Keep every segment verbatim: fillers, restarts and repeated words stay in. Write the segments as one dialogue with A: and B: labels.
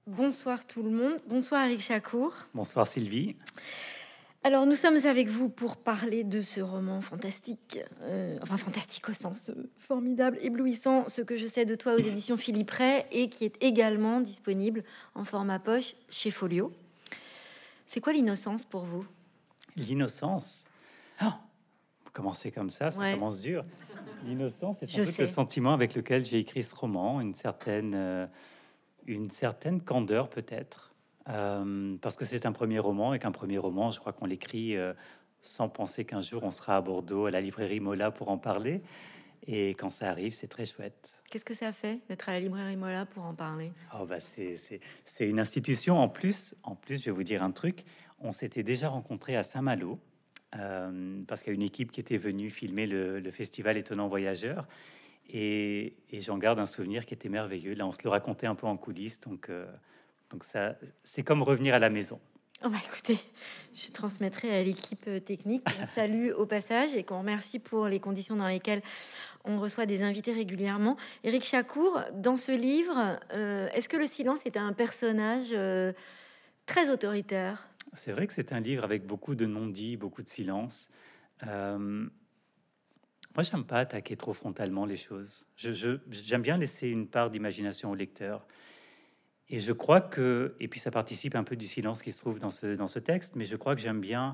A: Bonsoir tout le monde. Bonsoir Eric Chacour.
B: Bonsoir Sylvie.
A: Alors nous sommes avec vous pour parler de ce roman fantastique, euh, enfin fantastique au sens euh, formidable, éblouissant, Ce que je sais de toi aux éditions Philippe Ray et qui est également disponible en format poche chez Folio. C'est quoi l'innocence pour vous?
B: L'innocence. Ah, vous commencez comme ça, ça
A: Ouais,
B: commence dur. L'innocence, c'est sans
A: je
B: doute le
A: sais.
B: sentiment avec lequel j'ai écrit ce roman, une certaine, euh, une certaine candeur peut-être. Euh, parce que c'est un premier roman et qu'un premier roman, je crois qu'on l'écrit euh, sans penser qu'un jour on sera à Bordeaux à la librairie Mola pour en parler. Et quand ça arrive, c'est très chouette.
A: Qu'est-ce que ça fait d'être à la librairie Mola pour en parler?
B: Oh bah c'est c'est c'est une institution en plus. En plus, je vais vous dire un truc. On s'était déjà rencontrés à Saint-Malo euh, parce qu'il y a une équipe qui était venue filmer le, le festival Étonnant Voyageur et, et j'en garde un souvenir qui était merveilleux. Là, on se le racontait un peu en coulisses, donc euh, donc ça, c'est comme revenir à la maison.
A: Oh bah écoutez, je transmettrai à l'équipe euh, technique qu'on salue au passage et qu'on remercie pour les conditions dans lesquelles on reçoit des invités régulièrement. Éric Chacour, dans ce livre, euh, est-ce que le silence est un personnage euh, très autoritaire?
B: C'est vrai que c'est un livre avec beaucoup de non-dits, beaucoup de silence. Euh, Moi, j'aime pas attaquer trop frontalement les choses. Je, je- j'aime bien laisser une part d'imagination au lecteur. Et je crois que, et puis ça participe un peu du silence qui se trouve dans ce, dans ce texte, mais je crois que j'aime bien,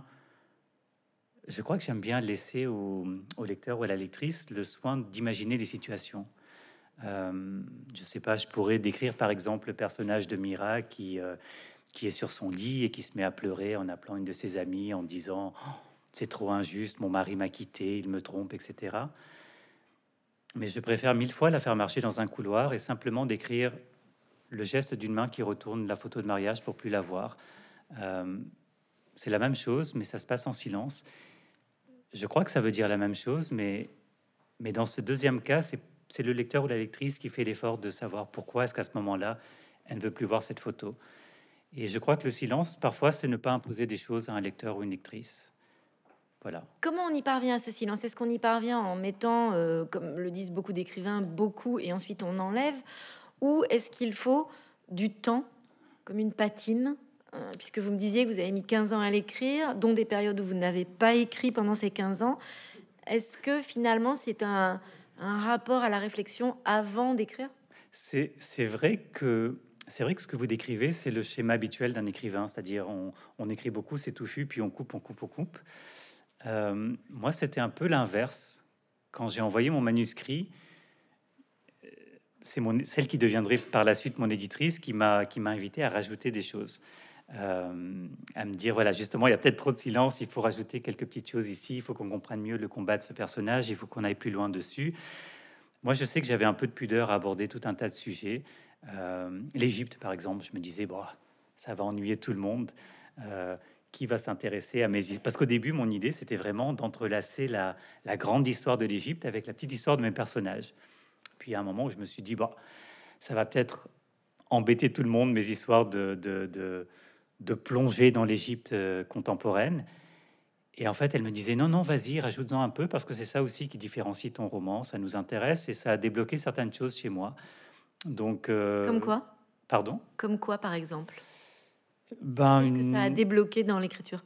B: je crois que j'aime bien laisser au, au lecteur ou à la lectrice le soin d'imaginer les situations. Euh, je sais pas, je pourrais décrire par exemple le personnage de Mira qui, euh, qui est sur son lit et qui se met à pleurer en appelant une de ses amies en disant oh, c'est trop injuste, mon mari m'a quitté, il me trompe, et cetera. Mais je préfère mille fois la faire marcher dans un couloir et simplement décrire le geste d'une main qui retourne la photo de mariage pour plus la voir. Euh, c'est la même chose, mais ça se passe en silence. Je crois que ça veut dire la même chose, mais, mais dans ce deuxième cas, c'est, c'est le lecteur ou la lectrice qui fait l'effort de savoir pourquoi est-ce qu'à ce moment-là, elle ne veut plus voir cette photo. Et je crois que le silence, parfois, c'est ne pas imposer des choses à un lecteur ou une lectrice. Voilà.
A: Comment on y parvient à ce silence? Est-ce qu'on y parvient en mettant, euh, comme le disent beaucoup d'écrivains, beaucoup et ensuite on enlève? Ou est-ce qu'il faut du temps, comme une patine, euh, puisque vous me disiez que vous avez mis quinze ans à l'écrire, dont des périodes où vous n'avez pas écrit pendant ces quinze ans. Est-ce que finalement c'est un, un rapport à la réflexion avant d'écrire?
B: C'est, c'est vrai que c'est vrai que ce que vous décrivez, c'est le schéma habituel d'un écrivain, c'est-à-dire on, on écrit beaucoup, c'est touffu, puis on coupe, on coupe, on coupe. Euh, moi, c'était un peu l'inverse. Quand j'ai envoyé mon manuscrit, c'est mon, celle qui deviendrait par la suite mon éditrice qui m'a qui m'a invité à rajouter des choses, euh, à me dire voilà justement il y a peut-être trop de silence, il faut rajouter quelques petites choses ici, il faut qu'on comprenne mieux le combat de ce personnage, il faut qu'on aille plus loin dessus. Moi, je sais que j'avais un peu de pudeur à aborder tout un tas de sujets. Euh, L'Égypte, par exemple, je me disais bon, ça va ennuyer tout le monde. Euh, qui va s'intéresser à mes histoires? Parce qu'au début, mon idée, c'était vraiment d'entrelacer la, la grande histoire de l'Égypte avec la petite histoire de mes personnages. Puis à un moment où je me suis dit, bon, ça va peut-être embêter tout le monde, mes histoires de, de, de, de plonger dans l'Égypte euh, contemporaine. Et en fait, elle me disait, non, non, vas-y, rajoute-en un peu, parce que c'est ça aussi qui différencie ton roman, ça nous intéresse, et ça a débloqué certaines choses chez moi. Donc,
A: Comme
B: euh,
A: quoi?
B: pardon?
A: Comme quoi, par exemple?
B: Ben,
A: Qu'est-ce que ça a
B: une-
A: débloqué dans l'écriture?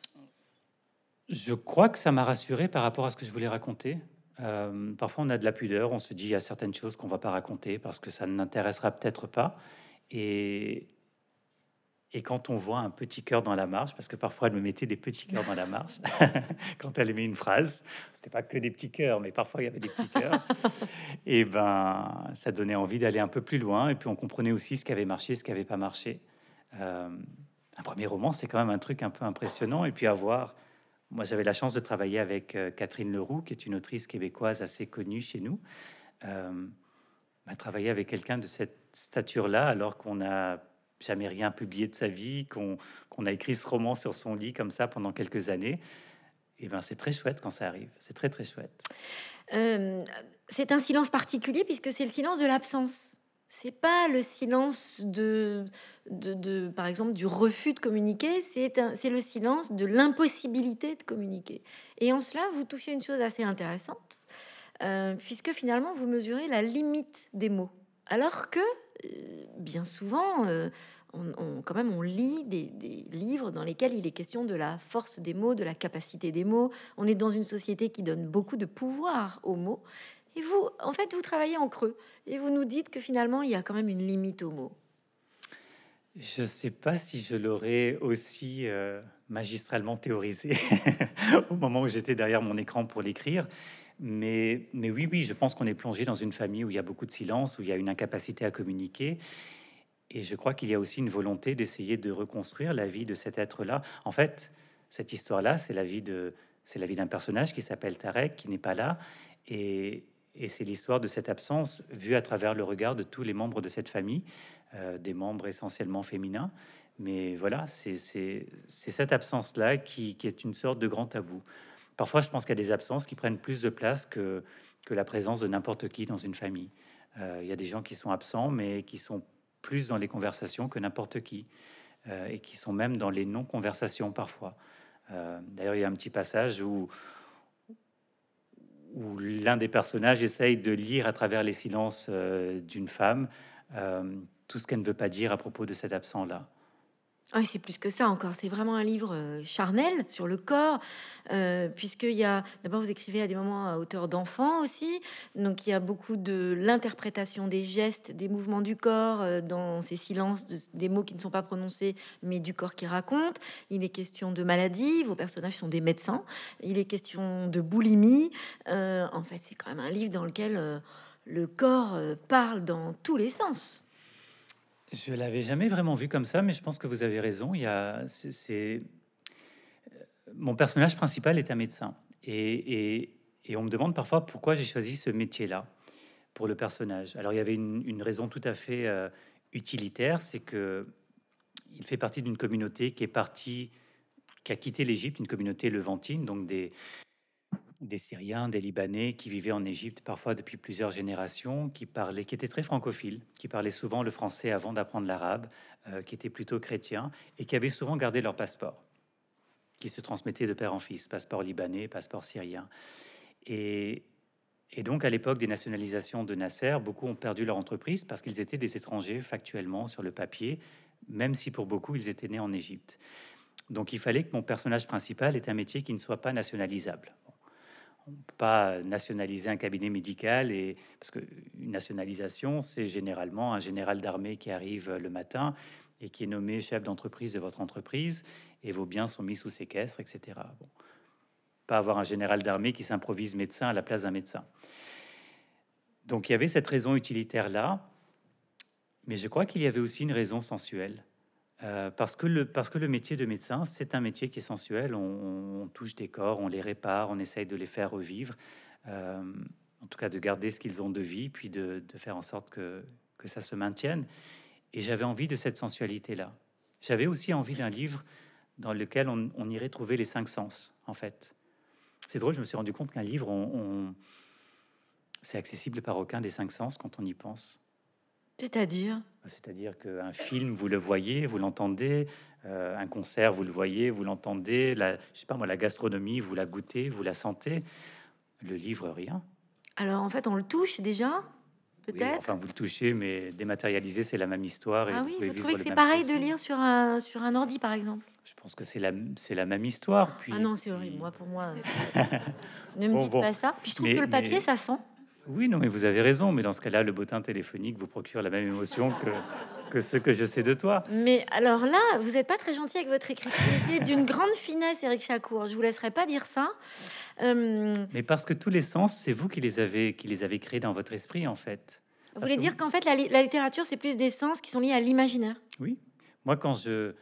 B: je crois que ça m'a rassuré par rapport à ce que je voulais raconter. Euh, parfois, on a de la pudeur, on se dit il y a certaines choses qu'on va pas raconter parce que ça n'intéressera peut-être pas. Et, et quand on voit un petit cœur dans la marge, parce que parfois elle me mettait des petits cœurs dans la marge, quand elle aimait une phrase, c'était pas que des petits cœurs, mais parfois il y avait des petits cœurs. Et ben, ça donnait envie d'aller un peu plus loin. Et puis on comprenait aussi ce qui avait marché, ce qui avait pas marché. Euh, un premier roman, c'est quand même un truc un peu impressionnant. Et puis avoir moi, j'avais la chance de travailler avec euh, Catherine Leroux, qui est une autrice québécoise assez connue chez nous. Euh, bah, travailler avec quelqu'un de cette stature-là, alors qu'on n'a jamais rien publié de sa vie, qu'on qu'on a écrit ce roman sur son lit comme ça pendant quelques années, et ben c'est très chouette quand ça arrive. C'est très très chouette.
A: Euh, c'est un silence particulier puisque c'est le silence de l'absence. C'est pas le silence de, de, de, par exemple, du refus de communiquer. C'est un, c'est le silence de l'impossibilité de communiquer. Et en cela, vous touchez une chose assez intéressante, euh, puisque finalement, vous mesurez la limite des mots. Alors que, euh, bien souvent, euh, on, on- quand même, on lit des, des livres dans lesquels il est question de la force des mots, de la capacité des mots. On est dans une société qui donne beaucoup de pouvoir aux mots. Et vous, en fait, vous travaillez en creux et vous nous dites que finalement, il y a quand même une limite aux mots.
B: Je sais pas si je l'aurais aussi euh, magistralement théorisé au moment où j'étais derrière mon écran pour l'écrire. Mais, mais oui, oui, je pense qu'on est plongé dans une famille où il y a beaucoup de silence, où il y a une incapacité à communiquer. Et je crois qu'il y a aussi une volonté d'essayer de reconstruire la vie de cet être-là. En fait, cette histoire-là, c'est la vie de, c'est la vie d'un personnage qui s'appelle Tarek, qui n'est pas là, et, et c'est l'histoire de cette absence vue à travers le regard de tous les membres de cette famille, euh, des membres essentiellement féminins. Mais voilà, c'est c'est- c'est cette absence-là qui, qui est une sorte de grand tabou. Parfois, je pense qu'il y a des absences qui prennent plus de place que, que la présence de n'importe qui dans une famille. Euh, il y a des gens qui sont absents, mais qui sont plus dans les conversations que n'importe qui, euh, et qui sont même dans les non-conversations parfois. Euh, D'ailleurs, il y a un petit passage où, où l'un des personnages essaye de lire à travers les silences euh, d'une femme euh, tout ce qu'elle ne veut pas dire à propos de cet absent-là.
A: Ah, c'est plus que ça encore. C'est vraiment un livre euh, charnel sur le corps, euh, puisqu'il y a d'abord vous écrivez à des moments à hauteur d'enfant aussi, donc il y a beaucoup de l'interprétation des gestes, des mouvements du corps euh, dans ces silences, de- des mots qui ne sont pas prononcés, mais du corps qui raconte. Il est question de maladie. Vos personnages sont des médecins. Il est question de boulimie. Euh, en fait, c'est quand même un livre dans lequel euh, le corps euh, parle dans tous les sens.
B: Je l'avais jamais vraiment vu comme ça, mais je pense que vous avez raison. Il y a, c'est, c'est- mon personnage principal est un médecin, et, et, et on me demande parfois pourquoi j'ai choisi ce métier-là pour le personnage. Alors il y avait une, une raison tout à fait euh, utilitaire, c'est que il fait partie d'une communauté qui est partie, qui a quitté l'Égypte, une communauté levantine, donc des, des Syriens, des Libanais qui vivaient en Égypte parfois depuis plusieurs générations, qui parlaient, qui étaient très francophiles, qui parlaient souvent le français avant d'apprendre l'arabe, euh, qui étaient plutôt chrétiens et qui avaient souvent gardé leur passeport, qui se transmettaient de père en fils, passeport libanais, passeport syrien. Et, et donc, à l'époque des nationalisations de Nasser, beaucoup ont perdu leur entreprise parce qu'ils étaient des étrangers factuellement sur le papier, même si pour beaucoup ils étaient nés en Égypte. Donc, il fallait que mon personnage principal ait un métier qui ne soit pas nationalisable. On ne peut pas nationaliser un cabinet médical, et parce que une nationalisation, c'est généralement un général d'armée qui arrive le matin et qui est nommé chef d'entreprise de votre entreprise, et vos biens sont mis sous séquestre, et cetera. Bon, pas avoir un général d'armée qui s'improvise médecin à la place d'un médecin. Donc il y avait cette raison utilitaire là, mais je crois qu'il y avait aussi une raison sensuelle. Euh, parce, que le, parce que le métier de médecin, c'est un métier qui est sensuel. On, on touche des corps, on les répare, on essaye de les faire revivre, euh, en tout cas de garder ce qu'ils ont de vie, puis de, de faire en sorte que, que ça se maintienne. Et j'avais envie de cette sensualité-là. J'avais aussi envie d'un livre dans lequel on, on irait trouver les cinq sens, en fait. C'est drôle, je me suis rendu compte qu'un livre, on, on- c'est accessible par aucun des cinq sens quand on y pense.
A: C'est-à-dire,
B: C'est-à-dire qu'un film, vous le voyez, vous l'entendez, euh, un concert, vous le voyez, vous l'entendez, la, je sais pas moi, la gastronomie, vous la goûtez, vous la sentez, le livre, rien.
A: alors en fait, on le touche déjà,
B: Oui,
A: peut-être.
B: enfin, vous le touchez, mais dématérialisé, c'est la même histoire et
A: Ah
B: vous
A: oui,
B: pouvez
A: vous trouvez
B: vivre
A: que
B: le
A: c'est
B: même
A: pareil de
B: plaisir.
A: lire sur un, sur un ordi, par exemple?
B: Je pense que c'est la, c'est la même histoire.
A: Ah
B: Puis,
A: non, c'est horrible.
B: puis-
A: Moi, pour moi, c'est- ne me
B: bon,
A: dites
B: bon,
A: pas ça. Puis je trouve que
B: mais,
A: le papier,
B: mais
A: ça sent.
B: oui, non, mais vous avez raison. Mais dans ce cas-là, le bottin téléphonique vous procure la même émotion que, que ce que je sais de toi.
A: Mais alors là, vous n'êtes pas très gentil avec votre écriture. Qui est d'une grande finesse, Éric Chacour. Je vous laisserai pas dire ça. Euh,
B: Mais parce que tous les sens, c'est vous qui les avez, qui les avez créés dans votre esprit, en fait.
A: vous
B: Parce
A: voulez
B: que
A: dire qu'en fait, la, li- la littérature, c'est plus des sens qui sont liés à l'imaginaire.
B: oui, moi, quand je,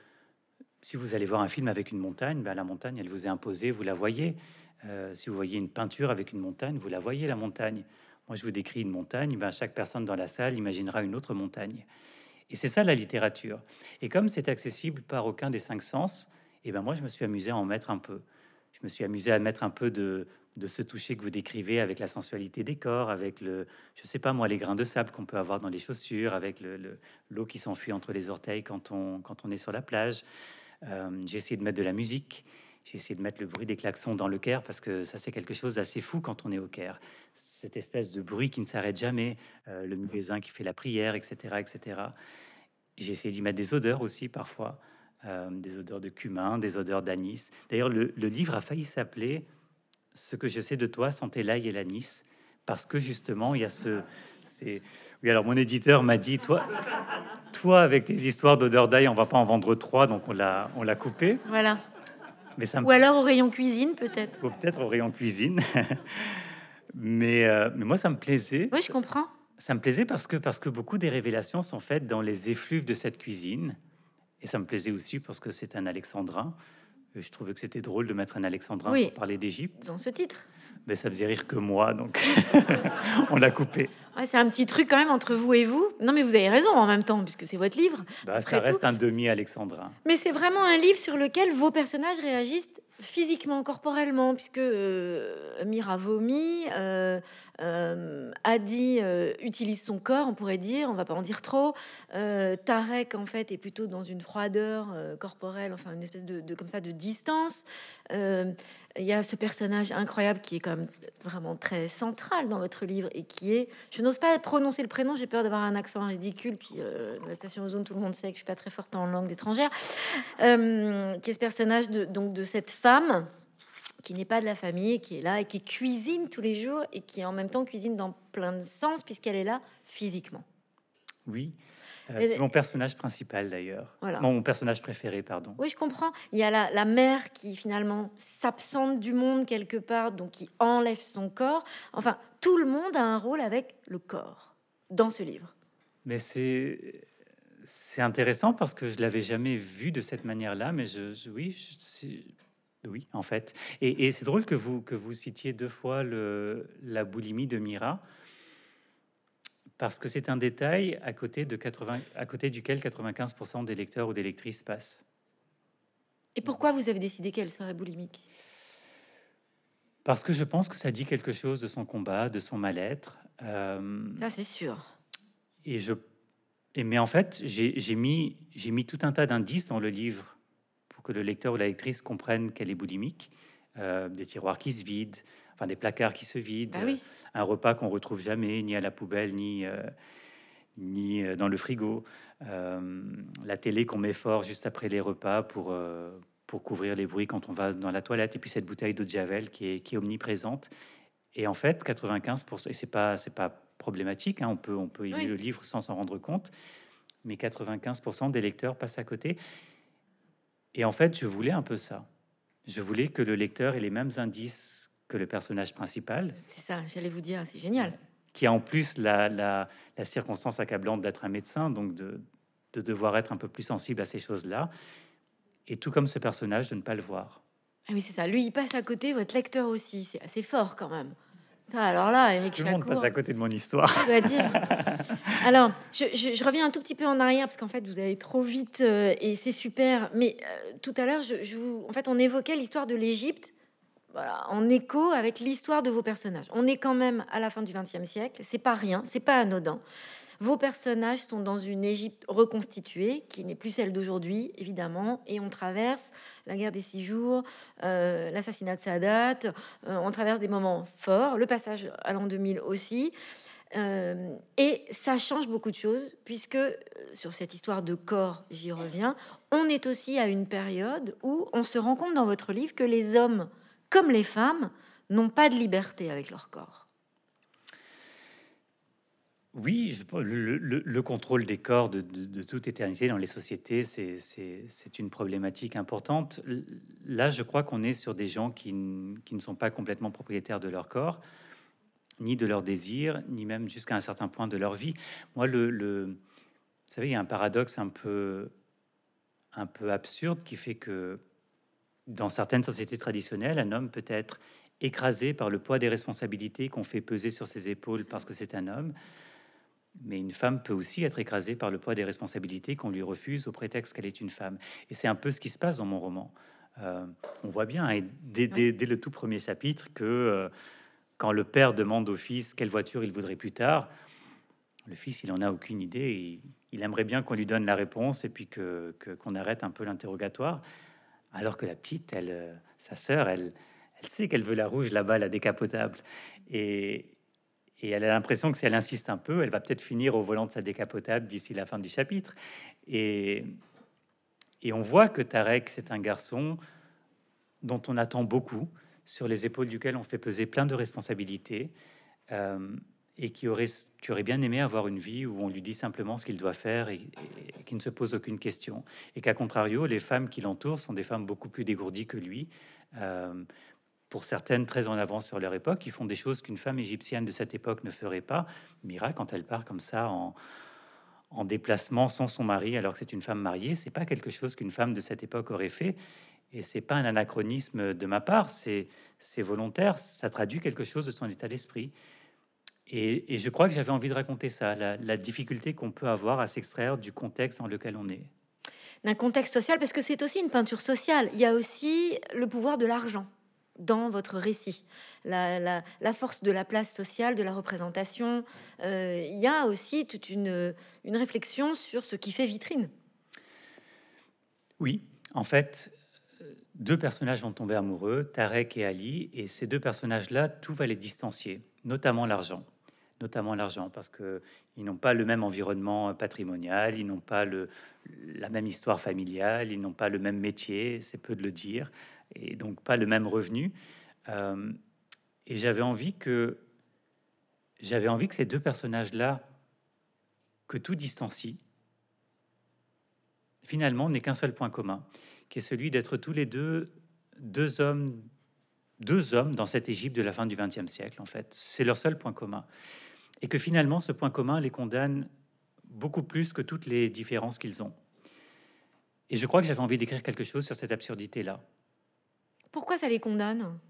B: si vous allez voir un film avec une montagne, ben, la montagne, elle vous est imposée, vous la voyez. Euh, si vous voyez une peinture avec une montagne, vous la voyez, la montagne. Moi, je vous décris une montagne, ben, chaque personne dans la salle imaginera une autre montagne. Et c'est ça la littérature. Et comme c'est accessible par aucun des cinq sens, et ben moi, je me suis amusé à en mettre un peu. Je me suis amusé à mettre un peu de, de ce toucher que vous décrivez avec la sensualité des corps, avec le, je sais pas moi, les grains de sable qu'on peut avoir dans les chaussures, avec le, le- l'eau qui s'enfuit entre les orteils quand on, quand on est sur la plage. Euh, j'ai essayé de mettre de la musique. J'ai essayé de mettre le bruit des klaxons dans le Caire parce que ça, c'est quelque chose d'assez fou quand on est au Caire. Cette espèce de bruit qui ne s'arrête jamais, euh, le muezzin qui fait la prière, et cetera, et cetera. J'ai essayé d'y mettre des odeurs aussi parfois, euh, des odeurs de cumin, des odeurs d'anis. D'ailleurs, le, le livre a failli s'appeler Ce que je sais de toi, sentait l'ail et l'anis, parce que justement, il y a ce... C'est... Oui, alors mon éditeur m'a dit, toi, toi avec tes histoires d'odeur d'ail, on va pas en vendre trois, donc on l'a, on l'a coupé.
A: Voilà.
B: Mais ça me
A: Ou alors au rayon cuisine, peut-être.
B: faut peut-être au rayon cuisine. mais, euh, mais moi, ça me plaisait.
A: Oui, je comprends.
B: Ça me plaisait parce que, parce que beaucoup des révélations sont faites dans les effluves de cette cuisine. Et ça me plaisait aussi parce que c'est un alexandrin. Et je trouvais que c'était drôle de mettre un alexandrin
A: Oui,
B: pour parler d'Égypte.
A: dans ce titre.
B: Mais ça faisait rire que moi, donc on l'a coupé.
A: Ouais, c'est un petit truc quand même entre vous et vous. Non, mais vous avez raison en même temps, puisque c'est votre livre.
B: Bah, ça
A: Après tout.
B: reste un demi-alexandrin.
A: Mais c'est vraiment un livre sur lequel vos personnages réagissent physiquement, corporellement, puisque euh, Mira vomit, euh, euh, Adi euh, utilise son corps, on pourrait dire, on va pas en dire trop. Euh, Tarek, en fait, est plutôt dans une froideur euh, corporelle, enfin une espèce de, de comme ça de distance. Euh, Il y a ce personnage incroyable qui est quand même vraiment très central dans votre livre et qui est, je n'ose pas prononcer le prénom, j'ai peur d'avoir un accent ridicule, puis euh, la station Ozone, tout le monde sait que je suis pas très forte en langue étrangère, euh, qui est ce personnage de, donc, de cette femme qui n'est pas de la famille, qui est là et qui cuisine tous les jours et qui en même temps cuisine dans plein de sens puisqu'elle est là physiquement.
B: Oui. Euh,
A: Et-
B: mon personnage principal, d'ailleurs.
A: Voilà.
B: Mon personnage préféré, pardon.
A: Oui, je comprends. Il y a la, la mère qui finalement s'absente du monde quelque part, donc qui enlève son corps. Enfin, tout le monde a un rôle avec le corps dans ce livre.
B: Mais c'est c'est intéressant parce que je l'avais jamais vu de cette manière-là. Mais je, je- oui, je- c'est- oui, en fait. Et, et c'est drôle que vous que vous citiez deux fois le la boulimie de Mira parce que c'est un détail à côté de quatre-vingts à côté duquel quatre-vingt-quinze pour cent des lecteurs ou des lectrices passent.
A: Et pourquoi vous avez décidé qu'elle serait boulimique?
B: Parce que je pense que ça dit quelque chose de son combat, de son mal-être. Euh,
A: Ça, c'est sûr.
B: et je, et, mais en fait, j'ai j'ai mis, j'ai mis tout un tas d'indices dans le livre pour que le lecteur ou la lectrice comprenne qu'elle est boulimique. Euh, des tiroirs qui se vident, enfin des placards qui se vident,
A: Bah oui.
B: euh, un repas qu'on retrouve jamais, ni à la poubelle, ni, euh, ni euh, dans le frigo, euh, la télé qu'on met fort juste après les repas pour, euh, pour couvrir les bruits quand on va dans la toilette, et puis cette bouteille d'eau de Javel qui est, qui est omniprésente. Et en fait, quatre-vingt-quinze pour cent, et c'est pas, c'est pas problématique, hein, on peut, on peut aimer
A: Oui.
B: le livre sans s'en rendre compte, mais quatre-vingt-quinze pour cent des lecteurs passent à côté. Et en fait, je voulais un peu ça. Je voulais que le lecteur ait les mêmes indices que le personnage principal,
A: C'est ça, j'allais vous dire, c'est génial.
B: qui a en plus la, la, la circonstance accablante d'être un médecin, donc de, de devoir être un peu plus sensible à ces choses-là, et tout comme ce personnage, de ne pas le voir.
A: Ah oui, c'est ça. Lui, il passe à côté, votre lecteur aussi. C'est assez fort quand même. Ça, alors là, Eric
B: Tout le monde
A: Chacour,
B: passe à côté de mon histoire.
A: je dois dire. Alors, je, je- je reviens un tout petit peu en arrière parce qu'en fait, vous allez trop vite euh, et c'est super. Mais euh, tout à l'heure, je, je vous, en fait, on évoquait l'histoire de l'Égypte, voilà, en écho avec l'histoire de vos personnages. On est quand même à la fin du vingtième siècle. C'est pas rien, c'est pas anodin. Vos personnages sont dans une Égypte reconstituée, qui n'est plus celle d'aujourd'hui, évidemment, et on traverse la guerre des six jours, euh, l'assassinat de Sadat, euh, on traverse des moments forts, le passage à l'an deux mille aussi. Euh, et ça change beaucoup de choses, puisque euh, sur cette histoire de corps, j'y reviens, on est aussi à une période où on se rend compte dans votre livre que les hommes, comme les femmes, n'ont pas de liberté avec leur corps.
B: Oui, je- le, le- le contrôle des corps de, de- de toute éternité dans les sociétés, c'est c'est- c'est une problématique importante. L- Là, je crois qu'on est sur des gens qui, n- qui ne sont pas complètement propriétaires de leur corps, ni de leurs désirs, ni même jusqu'à un certain point de leur vie. Moi, le, le- vous savez, il y a un paradoxe un peu, un peu absurde qui fait que dans certaines sociétés traditionnelles, un homme peut être écrasé par le poids des responsabilités qu'on fait peser sur ses épaules parce que c'est un homme. Mais une femme peut aussi être écrasée par le poids des responsabilités qu'on lui refuse au prétexte qu'elle est une femme. Et c'est un peu ce qui se passe dans mon roman. Euh, on voit bien, hein, dès, dès- dès le tout premier chapitre, que euh, quand le père demande au fils quelle voiture il voudrait plus tard, le fils, il en a aucune idée. Il, il aimerait bien qu'on lui donne la réponse et puis que, que- qu'on arrête un peu l'interrogatoire. Alors que la petite, elle, euh, sa sœur, elle, elle sait qu'elle veut la rouge là-bas, la décapotable. Et, et elle a l'impression que si elle insiste un peu, elle va peut-être finir au volant de sa décapotable d'ici la fin du chapitre. Et, et on voit que Tarek, c'est un garçon dont on attend beaucoup, sur les épaules duquel on fait peser plein de responsabilités, euh, et qui aurait, qui aurait bien aimé avoir une vie où on lui dit simplement ce qu'il doit faire et, et- et qui ne se pose aucune question. Et qu'à contrario, les femmes qui l'entourent sont des femmes beaucoup plus dégourdies que lui. euh, pour certaines très en avance sur leur époque, qui font des choses qu'une femme égyptienne de cette époque ne ferait pas. Mira, quand elle part comme ça en, en déplacement sans son mari, alors que c'est une femme mariée, c'est pas quelque chose qu'une femme de cette époque aurait fait. Et c'est pas un anachronisme de ma part, c'est c'est volontaire. Ça traduit quelque chose de son état d'esprit. Et, et je crois que j'avais envie de raconter ça, la, la difficulté qu'on peut avoir à s'extraire du contexte dans lequel on est.
A: D'un contexte social, parce que c'est aussi une peinture sociale. Il y a aussi le pouvoir de l'argent dans votre récit, la, la- la force de la place sociale, de la représentation. Euh, il y a aussi toute une, une réflexion sur ce qui fait vitrine.
B: Oui, en fait, euh, deux personnages vont tomber amoureux, Tarek et Ali, et ces deux personnages-là, tout va les distancier, notamment l'argent. Notamment l'argent, parce que ils n'ont pas le même environnement patrimonial, ils n'ont pas le, la même histoire familiale, ils n'ont pas le même métier, c'est peu de le dire, et donc pas le même revenu. Euh, et j'avais envie que j'avais envie que ces deux personnages-là, que tout distancie, finalement n'est qu'un seul point commun, qui est celui d'être tous les deux deux hommes, deux hommes dans cette Égypte de la fin du vingtième siècle. En fait, c'est leur seul point commun, et que finalement ce point commun les condamne beaucoup plus que toutes les différences qu'ils ont. Et je crois que j'avais envie d'écrire quelque chose sur cette absurdité-là.
A: Pourquoi ça les condamne?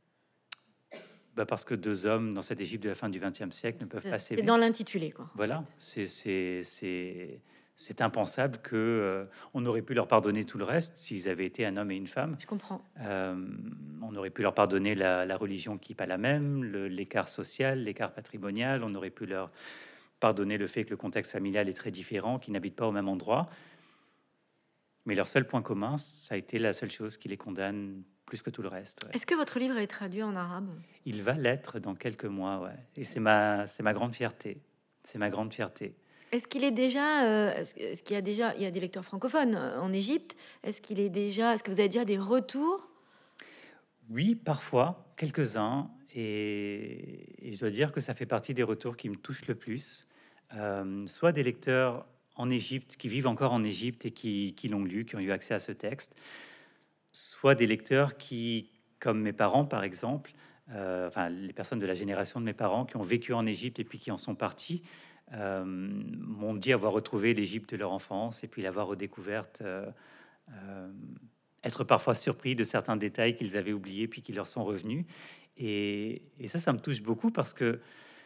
B: Bah parce que deux hommes dans cette Égypte de la fin du vingtième siècle ne peuvent
A: C'est
B: pas
A: c'est
B: s'aimer.
A: dans l'intitulé, quoi.
B: Voilà, c'est c'est c'est c'est impensable que euh, on aurait pu leur pardonner tout le reste s'ils avaient été un homme et une femme.
A: Je comprends.
B: Euh, on aurait pu leur pardonner la, la religion qui n'est pas la même, le- l'écart social, l'écart patrimonial. On aurait pu leur pardonner le fait que le contexte familial est très différent, qu'ils n'habitent pas au même endroit. Mais leur seul point commun, ça a été la seule chose qui les condamne plus que tout le reste. Ouais.
A: Est-ce que votre livre est traduit en arabe?
B: Il va l'être dans quelques mois, ouais. Et c'est ma, c'est ma grande fierté. C'est ma grande fierté.
A: Est-ce qu'il est déjà, euh, est-ce que- est-ce qu'il y a déjà, il y a des lecteurs francophones euh, en Égypte? Est-ce qu'il est déjà, est-ce que vous avez déjà des retours?
B: Oui, parfois, quelques-uns. Et, et je dois dire que ça fait partie des retours qui me touchent le plus. Euh, soit des lecteurs en Égypte, qui vivent encore en Égypte et qui, qui l'ont lu, qui ont eu accès à ce texte, soit des lecteurs qui, comme mes parents par exemple, euh, enfin les personnes de la génération de mes parents qui ont vécu en Égypte et puis qui en sont partis, euh, m'ont dit avoir retrouvé l'Égypte de leur enfance et puis l'avoir redécouverte, euh, euh, être parfois surpris de certains détails qu'ils avaient oubliés puis qui leur sont revenus. Et, et ça, ça me touche beaucoup parce que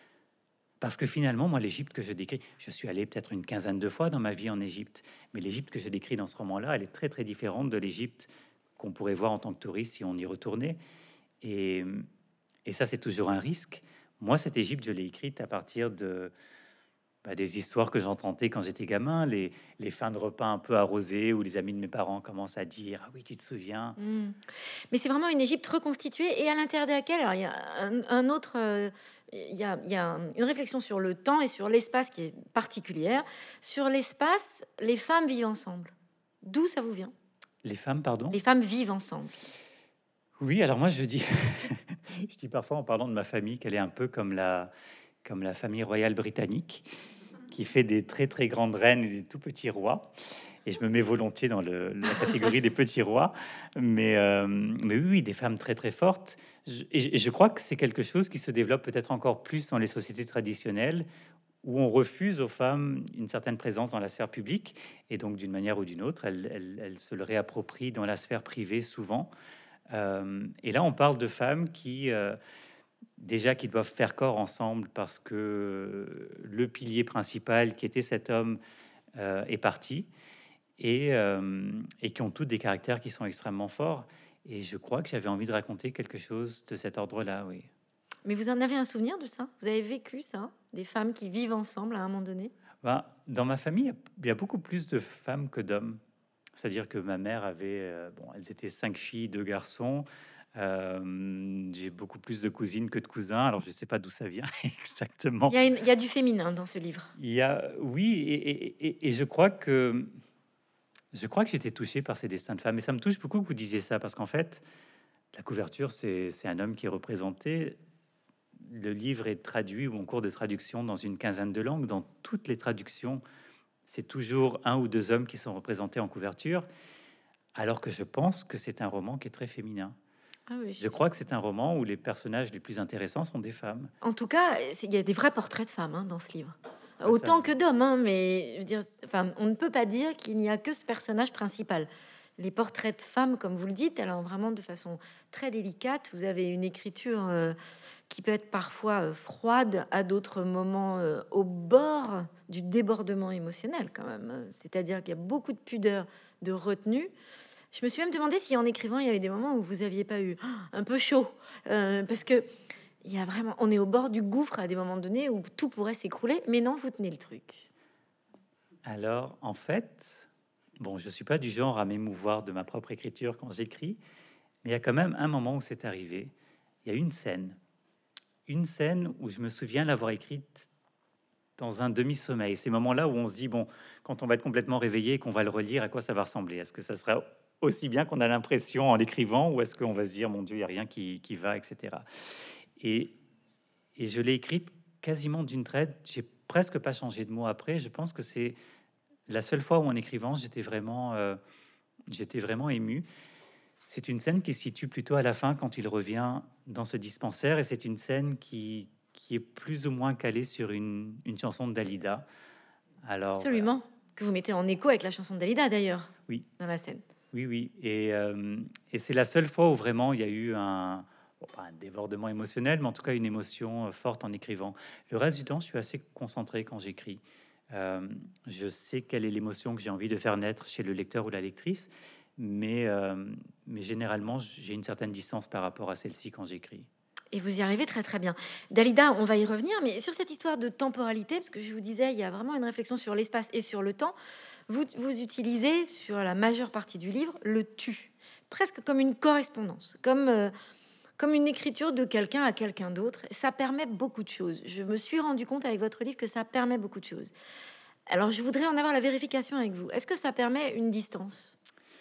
B: parce que finalement, moi, l'Égypte que je décris, je suis allé peut-être une quinzaine de fois dans ma vie en Égypte, mais l'Égypte que je décris dans ce roman-là, elle est très très différente de l'Égypte qu'on pourrait voir en tant que touriste si on y retournait. Et, et ça, c'est toujours un risque. Moi, cette Égypte, je l'ai écrite à partir de bah, des histoires que j'entendais quand j'étais gamin, les, les fins de repas un peu arrosés où les amis de mes parents commencent à dire ah oui, tu te souviens.
A: Hmm. Mais c'est vraiment une Égypte reconstituée et à l'intérieur de laquelle, alors il y a un, un autre, euh, il y a, il y a une réflexion sur le temps et sur l'espace qui est particulière. Sur l'espace, les femmes vivent ensemble. D'où ça vous vient?
B: Les femmes, pardon.
A: Les femmes vivent ensemble.
B: Oui, alors moi je dis, je dis parfois en parlant de ma famille qu'elle est un peu comme la, comme la famille royale britannique, qui fait des très très grandes reines et des tout petits rois. Et je me mets volontiers dans le, la catégorie des petits rois. Mais, euh, mais oui, oui, des femmes très très fortes. Je- et, et je crois que c'est quelque chose qui se développe peut-être encore plus dans les sociétés traditionnelles, où on refuse aux femmes une certaine présence dans la sphère publique. Et donc d'une manière ou d'une autre, elles, elles- elles se le réapproprient dans la sphère privée souvent. Euh, et là, on parle de femmes qui, euh, déjà, qui doivent faire corps ensemble parce que le pilier principal, qui était cet homme, euh, est parti, et, euh, et qui ont toutes des caractères qui sont extrêmement forts. Et je crois que j'avais envie de raconter quelque chose de cet ordre-là, oui.
A: Mais vous en avez un souvenir de ça? Vous avez vécu ça? Des femmes qui vivent ensemble à un moment donné?
B: Ben, dans ma famille, il y a beaucoup plus de femmes que d'hommes. C'est-à-dire que ma mère avait, euh, bon, elles étaient cinq filles, deux garçons. Euh, j'ai beaucoup plus de cousines que de cousins. Alors, je sais pas d'où ça vient exactement.
A: Il y a, une- il y a du féminin dans ce livre.
B: Il y a, oui, et, et- et- et je crois que Je crois que j'étais touché par ces destins de femmes. Et ça me touche beaucoup que vous disiez ça, parce qu'en fait, la couverture, c'est c'est un homme qui est représenté. Le livre est traduit ou en cours de traduction dans une quinzaine de langues. Dans toutes les traductions, c'est toujours un ou deux hommes qui sont représentés en couverture, alors que je pense que c'est un roman qui est très féminin.
A: Ah oui.
B: Je crois que c'est un roman où les personnages les plus intéressants sont des femmes.
A: En tout cas, c'est- il y a des vrais portraits de femmes hein, dans ce livre.
B: Ah, ça,
A: Autant que d'hommes, hein, mais je veux dire, enfin, on ne peut pas dire qu'il n'y a que ce personnage principal. Les portraits de femmes, comme vous le dites, alors vraiment de façon très délicate. Vous avez une écriture euh, qui peut être parfois euh, froide, à d'autres moments euh, au bord du débordement émotionnel quand même. C'est-à-dire qu'il y a beaucoup de pudeur, de retenue. Je me suis même demandé si en écrivant, il y avait des moments où vous aviez pas eu ah, un peu chaud, Euh, parce que il y a vraiment, on est au bord du gouffre à des moments donnés où tout pourrait s'écrouler, mais non, vous tenez le truc.
B: Alors, en fait, bon, je suis pas du genre à m'émouvoir de ma propre écriture quand j'écris, mais il y a quand même un moment où c'est arrivé. Il y a une scène, une scène où je me souviens l'avoir écrite dans un demi-sommeil. Ces moments-là où on se dit, bon, quand on va être complètement réveillé et qu'on va le relire, à quoi ça va ressembler? Est-ce que ça sera aussi bien qu'on a l'impression en l'écrivant, ou est-ce qu'on va se dire, mon Dieu, il n'y a rien qui, qui va, et cetera. Et, et je l'ai écrite quasiment d'une traite. J'ai presque pas changé de mots après. Je pense que c'est la seule fois où en écrivant, j'étais vraiment, euh, j'étais vraiment ému. C'est une scène qui se situe plutôt à la fin quand il revient dans ce dispensaire, et c'est une scène qui, qui est plus ou moins calée sur une, une chanson de Dalida. Alors voilà.
A: Absolument. Que vous mettez en écho avec la chanson de Dalida d'ailleurs,
B: Oui,
A: dans la scène.
B: oui, oui. Et, euh, et c'est la seule fois où vraiment il y a eu un, bon, pas un débordement émotionnel, mais en tout cas une émotion euh, forte en écrivant. Le reste du temps, je suis assez concentré quand j'écris. Euh, je sais quelle est l'émotion que j'ai envie de faire naître chez le lecteur ou la lectrice, mais, euh, mais généralement, j'ai une certaine distance par rapport à celle-ci quand j'écris.
A: Et vous y arrivez très très bien. Dalida, on va y revenir, mais sur cette histoire de temporalité, parce que je vous disais, il y a vraiment une réflexion sur l'espace et sur le temps. Vous, vous utilisez sur la majeure partie du livre le tu, presque comme une correspondance, comme, euh, comme une écriture de quelqu'un à quelqu'un d'autre. Ça permet beaucoup de choses. Je me suis rendu compte avec votre livre que ça permet beaucoup de choses. Alors, je voudrais en avoir la vérification avec vous. Est-ce que ça permet une distance?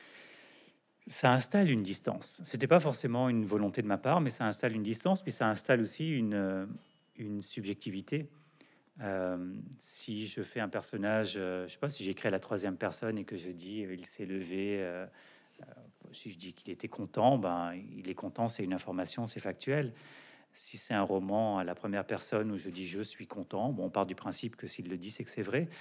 B: Ça installe une distance. C'était pas forcément une volonté de ma part, mais ça installe une distance, puis ça installe aussi une, euh, une subjectivité. Euh, si je fais un personnage, euh, je sais pas, si j'écris à la troisième personne et que je dis euh, il s'est levé, euh, euh, si je dis qu'il était content, ben il est content, c'est une information, c'est factuel. Si c'est un roman à la première personne où je dis je suis content, bon, on part du principe que s'il le dit, c'est que c'est vrai.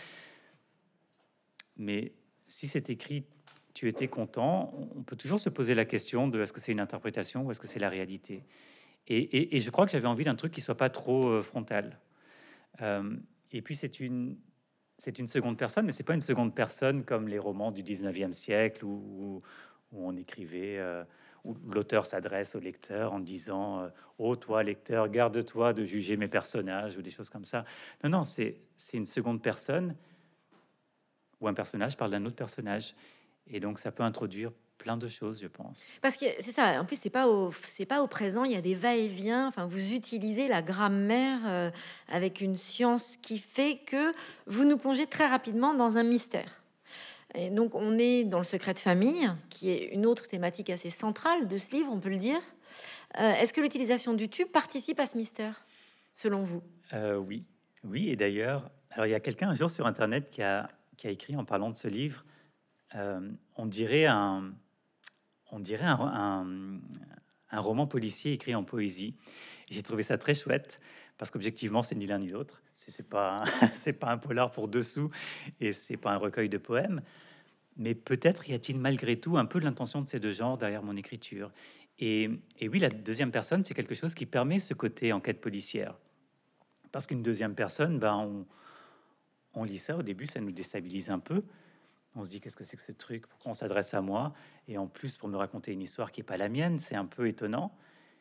B: Mais si c'est écrit tu étais content, on peut toujours se poser la question de est-ce que c'est une interprétation ou est-ce que c'est la réalité. Et, et- et je crois que j'avais envie d'un truc qui soit pas trop euh, frontal. Euh, et puis c'est une c'est une seconde personne, mais c'est pas une seconde personne comme les romans du dix-neuvième siècle où, où- où on écrivait, euh, où l'auteur s'adresse au lecteur en disant euh, oh toi lecteur, garde-toi de juger mes personnages ou des choses comme ça. Non, non, c'est c'est une seconde personne où un personnage parle d'un autre personnage. Et donc, ça peut introduire plein de choses, je pense.
A: Parce que c'est ça. En plus, c'est pas au, c'est pas au présent. Il y a des va-et-vient. Enfin, vous utilisez la grammaire euh, avec une science qui fait que vous nous plongez très rapidement dans un mystère. Et donc, on est dans le secret de famille, qui est une autre thématique assez centrale de ce livre, on peut le dire. Euh, Est-ce que l'utilisation du tube participe à ce mystère, selon vous?
B: Euh, oui, oui. Et d'ailleurs, alors il y a quelqu'un un jour sur Internet qui a, qui a écrit en parlant de ce livre, euh, on dirait un, on dirait un, un, un roman policier écrit en poésie. Et j'ai trouvé ça très chouette parce qu'objectivement, c'est ni l'un ni l'autre. C'est c'est pas, un- c'est pas un polar pour dessous et c'est pas un recueil de poèmes. Mais peut-être y a-t-il malgré tout un peu de l'intention de ces deux genres derrière mon écriture. Et, et oui, la deuxième personne, c'est quelque chose qui permet ce côté enquête policière. Parce qu'une deuxième personne, ben, on, on lit ça, au début, ça nous déstabilise un peu. On se dit, qu'est-ce que c'est que ce truc? Pourquoi on s'adresse à moi? Et en plus, pour me raconter une histoire qui n'est pas la mienne, c'est un peu étonnant.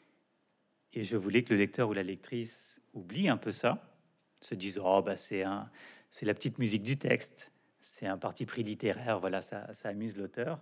B: Et je voulais que le lecteur ou la lectrice oublie un peu ça, se dise, oh, bah, c'est un, c'est la petite musique du texte, c'est un parti pris littéraire, voilà, ça, ça amuse l'auteur.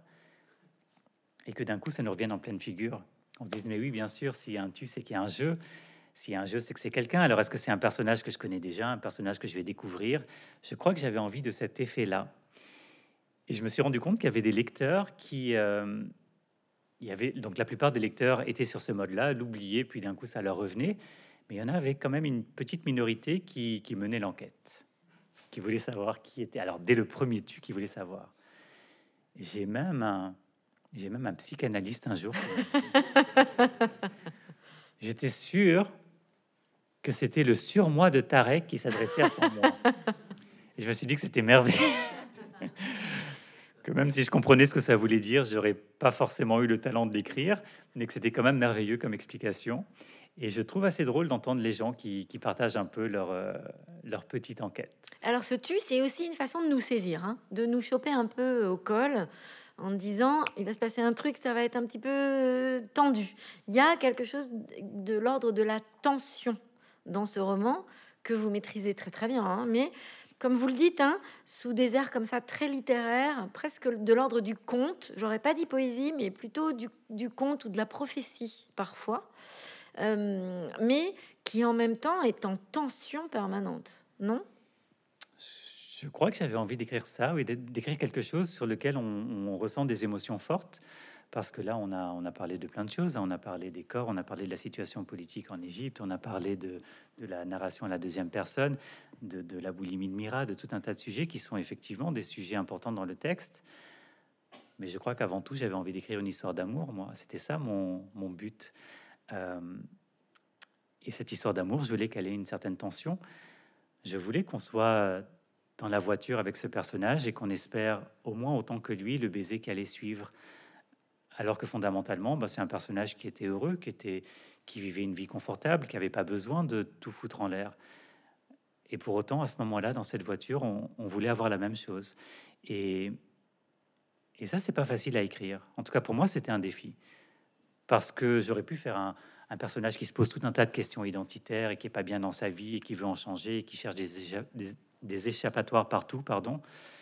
B: Et que d'un coup, ça nous revienne en pleine figure. On se dise, mais oui, bien sûr, s'il y a un tu, c'est qu'il y a un jeu. S'il y a un jeu, c'est que c'est quelqu'un. Alors, est-ce que c'est un personnage que je connais déjà, un personnage que je vais découvrir? Je crois que j'avais envie de cet effet-là. Et je me suis rendu compte qu'il y avait des lecteurs qui... euh, il y avait, donc la plupart des lecteurs étaient sur ce mode-là, l'oubliaient, puis d'un coup ça leur revenait. Mais il y en avait quand même une petite minorité qui, qui menait l'enquête, qui voulait savoir qui était. Alors dès le premier tu, qui voulait savoir. J'ai même un, j'ai même un psychanalyste un jour qui m'a dit, j'étais sûr que c'était le surmoi de Tarek qui s'adressait à son moi. Et je me suis dit que c'était merveilleux. Que même si je comprenais ce que ça voulait dire, j'aurais pas forcément eu le talent de l'écrire, mais que c'était quand même merveilleux comme explication. Et je trouve assez drôle d'entendre les gens qui, qui partagent un peu leur, euh, leur petite enquête.
A: Alors, ce tu, c'est aussi une façon de nous saisir, hein, de nous choper un peu au col en disant il va se passer un truc, ça va être un petit peu euh, tendu. Il y a quelque chose de l'ordre de la tension dans ce roman que vous maîtrisez très très bien, hein, mais comme vous le dites, hein, sous des airs comme ça très littéraires, presque de l'ordre du conte. J'aurais pas dit poésie, mais plutôt du, du conte ou de la prophétie parfois, euh, mais qui en même temps est en tension permanente, non?
B: Je crois que j'avais envie d'écrire ça, oui, d'é- d'écrire quelque chose sur lequel on, on ressent des émotions fortes, parce que là, on a, on a parlé de plein de choses, hein. On a parlé des corps, on a parlé de la situation politique en Égypte, on a parlé de, de la narration à la deuxième personne, de, de la boulimie de Mira, de tout un tas de sujets qui sont effectivement des sujets importants dans le texte. Mais je crois qu'avant tout, j'avais envie d'écrire une histoire d'amour, moi. C'était ça mon, mon but. Euh, et cette histoire d'amour, je voulais qu'elle ait une certaine tension. Je voulais qu'on soit dans la voiture avec ce personnage et qu'on espère au moins autant que lui le baiser qui allait suivre. Alors que fondamentalement, bah, c'est un personnage qui était heureux, qui était, qui vivait une vie confortable, qui n'avait pas besoin de tout foutre en l'air. Et pour autant, à ce moment-là, dans cette voiture, on, on voulait avoir la même chose. Et, et ça, c'est pas facile à écrire. En tout cas, pour moi, c'était un défi. Parce que j'aurais pu faire un, un personnage qui se pose tout un tas de questions identitaires et qui est pas bien dans sa vie et qui veut en changer et qui cherche des, écha- des, des échappatoires partout, pardon.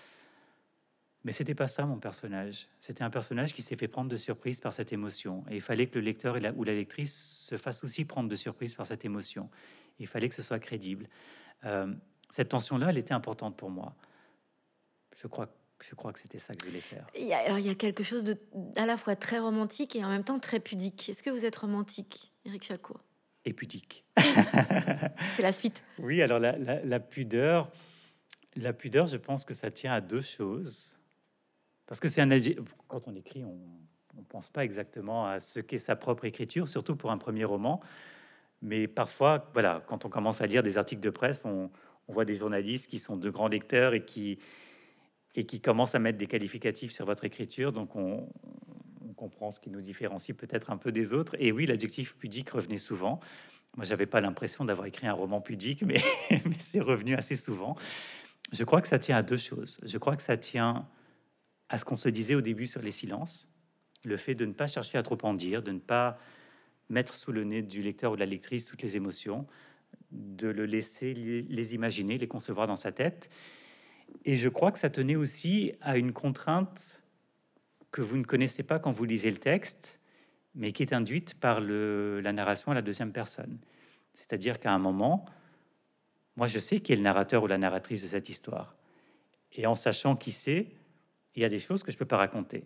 B: Mais c'était pas ça mon personnage. C'était un personnage qui s'est fait prendre de surprise par cette émotion. Et il fallait que le lecteur et la, ou la lectrice se fasse aussi prendre de surprise par cette émotion. Il fallait que ce soit crédible. Euh, cette tension-là, elle était importante pour moi. Je crois, je crois que c'était ça que je voulais faire.
A: Il y a, alors, il y a quelque chose de à la fois très romantique et en même temps très pudique. Est-ce que vous êtes romantique, Éric Chacot?
B: Et pudique.
A: C'est la suite.
B: Oui, alors la, la, la pudeur, la pudeur, je pense que ça tient à deux choses. Parce que c'est un adje- quand on écrit, on ne pense pas exactement à ce qu'est sa propre écriture, surtout pour un premier roman. Mais parfois, voilà, quand on commence à lire des articles de presse, on, on voit des journalistes qui sont de grands lecteurs et qui, et qui commencent à mettre des qualificatifs sur votre écriture. Donc on, on comprend ce qui nous différencie peut-être un peu des autres. Et oui, l'adjectif pudique revenait souvent. Moi, j'avais pas l'impression d'avoir écrit un roman pudique, mais, mais c'est revenu assez souvent. Je crois que ça tient à deux choses. Je crois que ça tient à ce qu'on se disait au début sur les silences, le fait de ne pas chercher à trop en dire, de ne pas mettre sous le nez du lecteur ou de la lectrice toutes les émotions, de le laisser les, les imaginer, les concevoir dans sa tête. Et je crois que ça tenait aussi à une contrainte que vous ne connaissez pas quand vous lisez le texte, mais qui est induite par le, la narration à la deuxième personne. C'est-à-dire qu'à un moment, moi je sais qui est le narrateur ou la narratrice de cette histoire. Et en sachant qui c'est, il y a des choses que je peux pas raconter.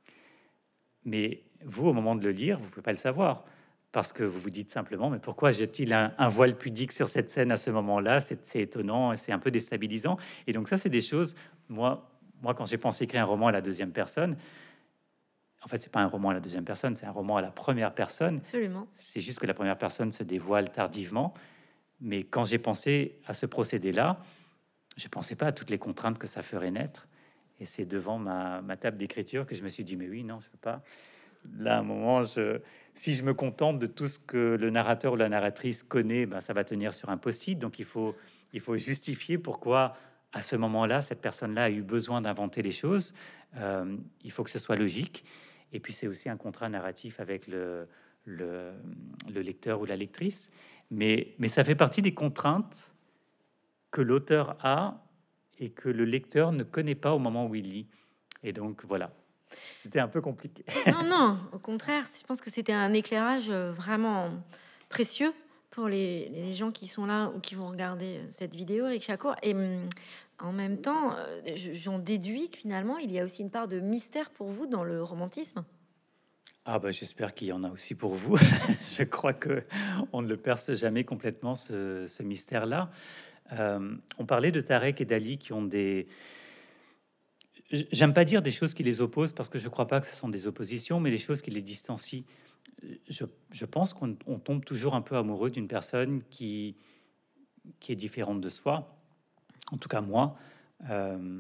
B: Mais vous, au moment de le lire, vous pouvez pas le savoir. Parce que vous vous dites simplement, mais pourquoi jette-t-il un, un voile pudique sur cette scène à ce moment-là? C'est c'est étonnant et c'est un peu déstabilisant. Et donc ça, c'est des choses, moi, moi quand j'ai pensé écrire un roman à la deuxième personne, en fait, c'est pas un roman à la deuxième personne, c'est un roman à la première personne.
A: Absolument.
B: C'est juste que la première personne se dévoile tardivement. Mais quand j'ai pensé à ce procédé-là, je pensais pas à toutes les contraintes que ça ferait naître. Et c'est devant ma, ma table d'écriture que je me suis dit, mais oui, non, je peux pas. Là, à un moment, je, si je me contente de tout ce que le narrateur ou la narratrice connaît, ben, ça va tenir sur un post-it. Donc, il faut, il faut justifier pourquoi, à ce moment-là, cette personne-là a eu besoin d'inventer les choses. Euh, il faut que ce soit logique. Et puis, c'est aussi un contrat narratif avec le, le, le lecteur ou la lectrice. Mais, mais ça fait partie des contraintes que l'auteur a et que le lecteur ne connaît pas au moment où il lit. Et donc, voilà. C'était un peu compliqué.
A: Non, non, au contraire, je pense que c'était un éclairage euh, vraiment précieux pour les, les gens qui sont là ou qui vont regarder euh, cette vidéo avec Chaco. Et hum, En même temps, euh, je- j'en déduis que finalement, il y a aussi une part de mystère pour vous dans le romantisme.
B: Ah bah j'espère qu'il y en a aussi pour vous. Je crois que on ne le perce jamais complètement ce, ce mystère-là. Euh, on parlait de Tarek et d'Ali qui ont des... j- J'aime pas dire des choses qui les opposent parce que je crois pas que ce sont des oppositions, mais les choses qui les distancient. Je, je pense qu'on on tombe toujours un peu amoureux d'une personne qui, qui est différente de soi. En tout cas, moi, euh,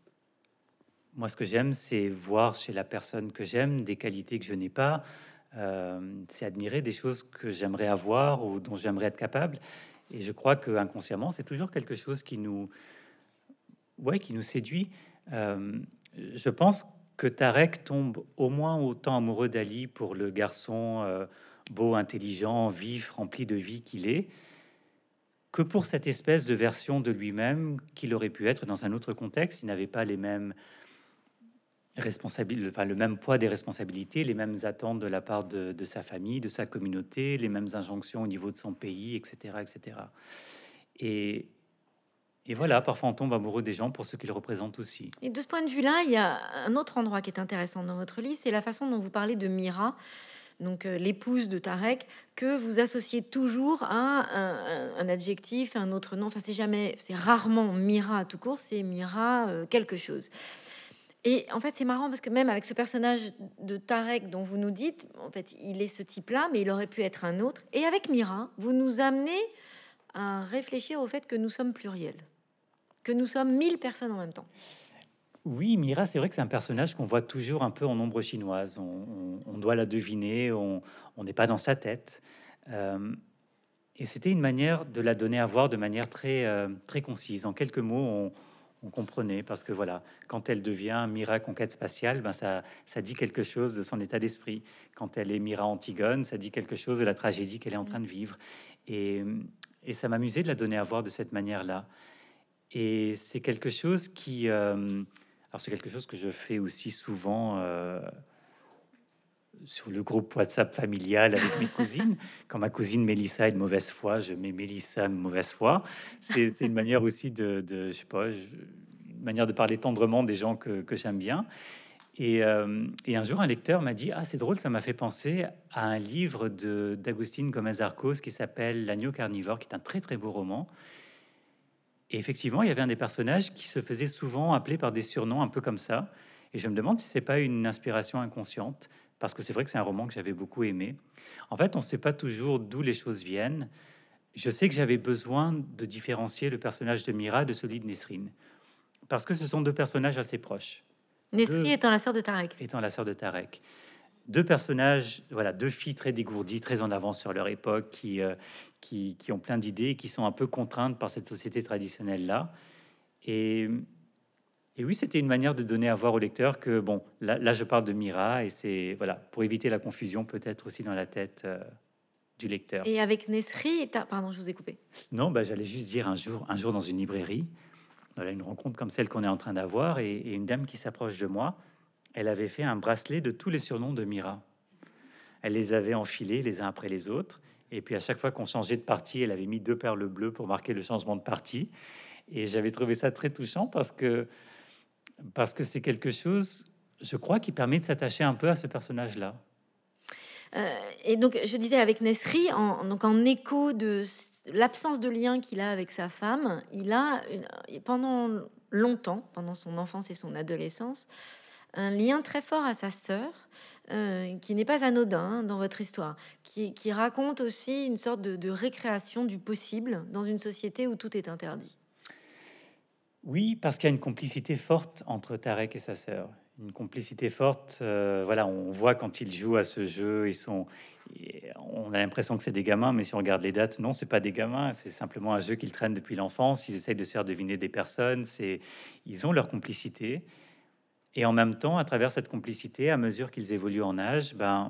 B: moi, ce que j'aime, c'est voir chez la personne que j'aime des qualités que je n'ai pas. Euh, c'est admirer des choses que j'aimerais avoir ou dont j'aimerais être capable. Et je crois que inconsciemment, c'est toujours quelque chose qui nous, ouais, qui nous séduit. Euh, je pense que Tarek tombe au moins autant amoureux d'Ali pour le garçon euh, beau, intelligent, vif, rempli de vie qu'il est, que pour cette espèce de version de lui-même qu'il aurait pu être dans un autre contexte. Il n'avait pas les mêmes responsabilités, enfin le même poids des responsabilités, les mêmes attentes de la part de, de sa famille, de sa communauté, les mêmes injonctions au niveau de son pays, et cetera, et cetera. Et, et voilà, parfois on tombe amoureux des gens pour ce qu'ils représentent aussi.
A: Et de ce point de vue-là, il y a un autre endroit qui est intéressant dans votre livre, c'est la façon dont vous parlez de Mira, donc euh, l'épouse de Tarek, que vous associez toujours à un, un- un adjectif, un autre nom. Enfin, c'est jamais, c'est rarement Mira tout court, c'est Mira euh, quelque chose. Et en fait, c'est marrant parce que même avec ce personnage de Tarek dont vous nous dites, en fait, il est ce type-là, mais il aurait pu être un autre. Et avec Mira, vous nous amenez à réfléchir au fait que nous sommes pluriels, que nous sommes mille personnes en même temps.
B: Oui, Mira, c'est vrai que c'est un personnage qu'on voit toujours un peu en ombre chinoise. On, on- on doit la deviner, on on n'est pas dans sa tête. Euh, et c'était une manière de la donner à voir de manière très, euh, très concise. En quelques mots, on, on comprenait parce que voilà, quand elle devient Mira conquête spatiale, ben ça, ça dit quelque chose de son état d'esprit. Quand elle est Mira Antigone, ça dit quelque chose de la tragédie qu'elle est en train de vivre. Et, et ça m'amusait de la donner à voir de cette manière-là. Et c'est quelque chose qui, euh, alors c'est quelque chose que je fais aussi souvent euh, sur le groupe WhatsApp familial avec mes cousines. Quand ma cousine Mélissa est de mauvaise foi, je mets Mélissa de mauvaise foi. C'est c'est une manière aussi de, de, je sais pas, je- une manière de parler tendrement des gens que, que j'aime bien. Et, euh, et un jour, un lecteur m'a dit, ah, c'est drôle, ça m'a fait penser à un livre de d'Agustin Gomez Arcos qui s'appelle L'agneau carnivore, qui est un très très beau roman. Et effectivement, il y avait un des personnages qui se faisait souvent appeler par des surnoms un peu comme ça. Et je me demande si c'est pas une inspiration inconsciente, parce que c'est vrai que c'est un roman que j'avais beaucoup aimé. En fait, on ne sait pas toujours d'où les choses viennent. Je sais que j'avais besoin de différencier le personnage de Mira de celui de Nesrine, parce que ce sont deux personnages assez proches.
A: Nesri
B: Deux
A: étant la sœur de Tarek.
B: étant la sœur de Tarek. Deux personnages, voilà, deux filles très dégourdies, très en avance sur leur époque, qui, euh, qui, qui ont plein d'idées, qui sont un peu contraintes par cette société traditionnelle-là. Et, et oui, c'était une manière de donner à voir au lecteur que, bon, là, là je parle de Mira, et c'est, voilà, pour éviter la confusion peut-être aussi dans la tête euh, du lecteur.
A: Et avec Nesri, ta- pardon, je vous ai coupé.
B: Non, bah, j'allais juste dire un jour, un jour dans une librairie, voilà, une rencontre comme celle qu'on est en train d'avoir, et, et une dame qui s'approche de moi, elle avait fait un bracelet de tous les surnoms de Mira. Elle les avait enfilés les uns après les autres. Et puis à chaque fois qu'on changeait de partie, elle avait mis deux perles bleues pour marquer le changement de partie. Et j'avais trouvé ça très touchant parce que parce que c'est quelque chose, je crois, qui permet de s'attacher un peu à ce personnage-là.
A: Euh, et donc, je disais avec Nesri, en, donc en écho de s- l'absence de lien qu'il a avec sa femme, il a, une- pendant longtemps, pendant son enfance et son adolescence, un lien très fort à sa sœur, euh, qui n'est pas anodin hein, dans votre histoire, qui, qui raconte aussi une sorte de, de récréation du possible dans une société où tout est interdit.
B: Oui, parce qu'il y a une complicité forte entre Tarek et sa sœur. Une complicité forte, euh, voilà, on voit quand ils jouent à ce jeu, ils sont, et on a l'impression que c'est des gamins, mais si on regarde les dates, non, c'est pas des gamins, c'est simplement un jeu qu'ils traînent depuis l'enfance. Ils essayent de se faire deviner des personnes. C'est, ils ont leur complicité, et en même temps, à travers cette complicité, à mesure qu'ils évoluent en âge, ben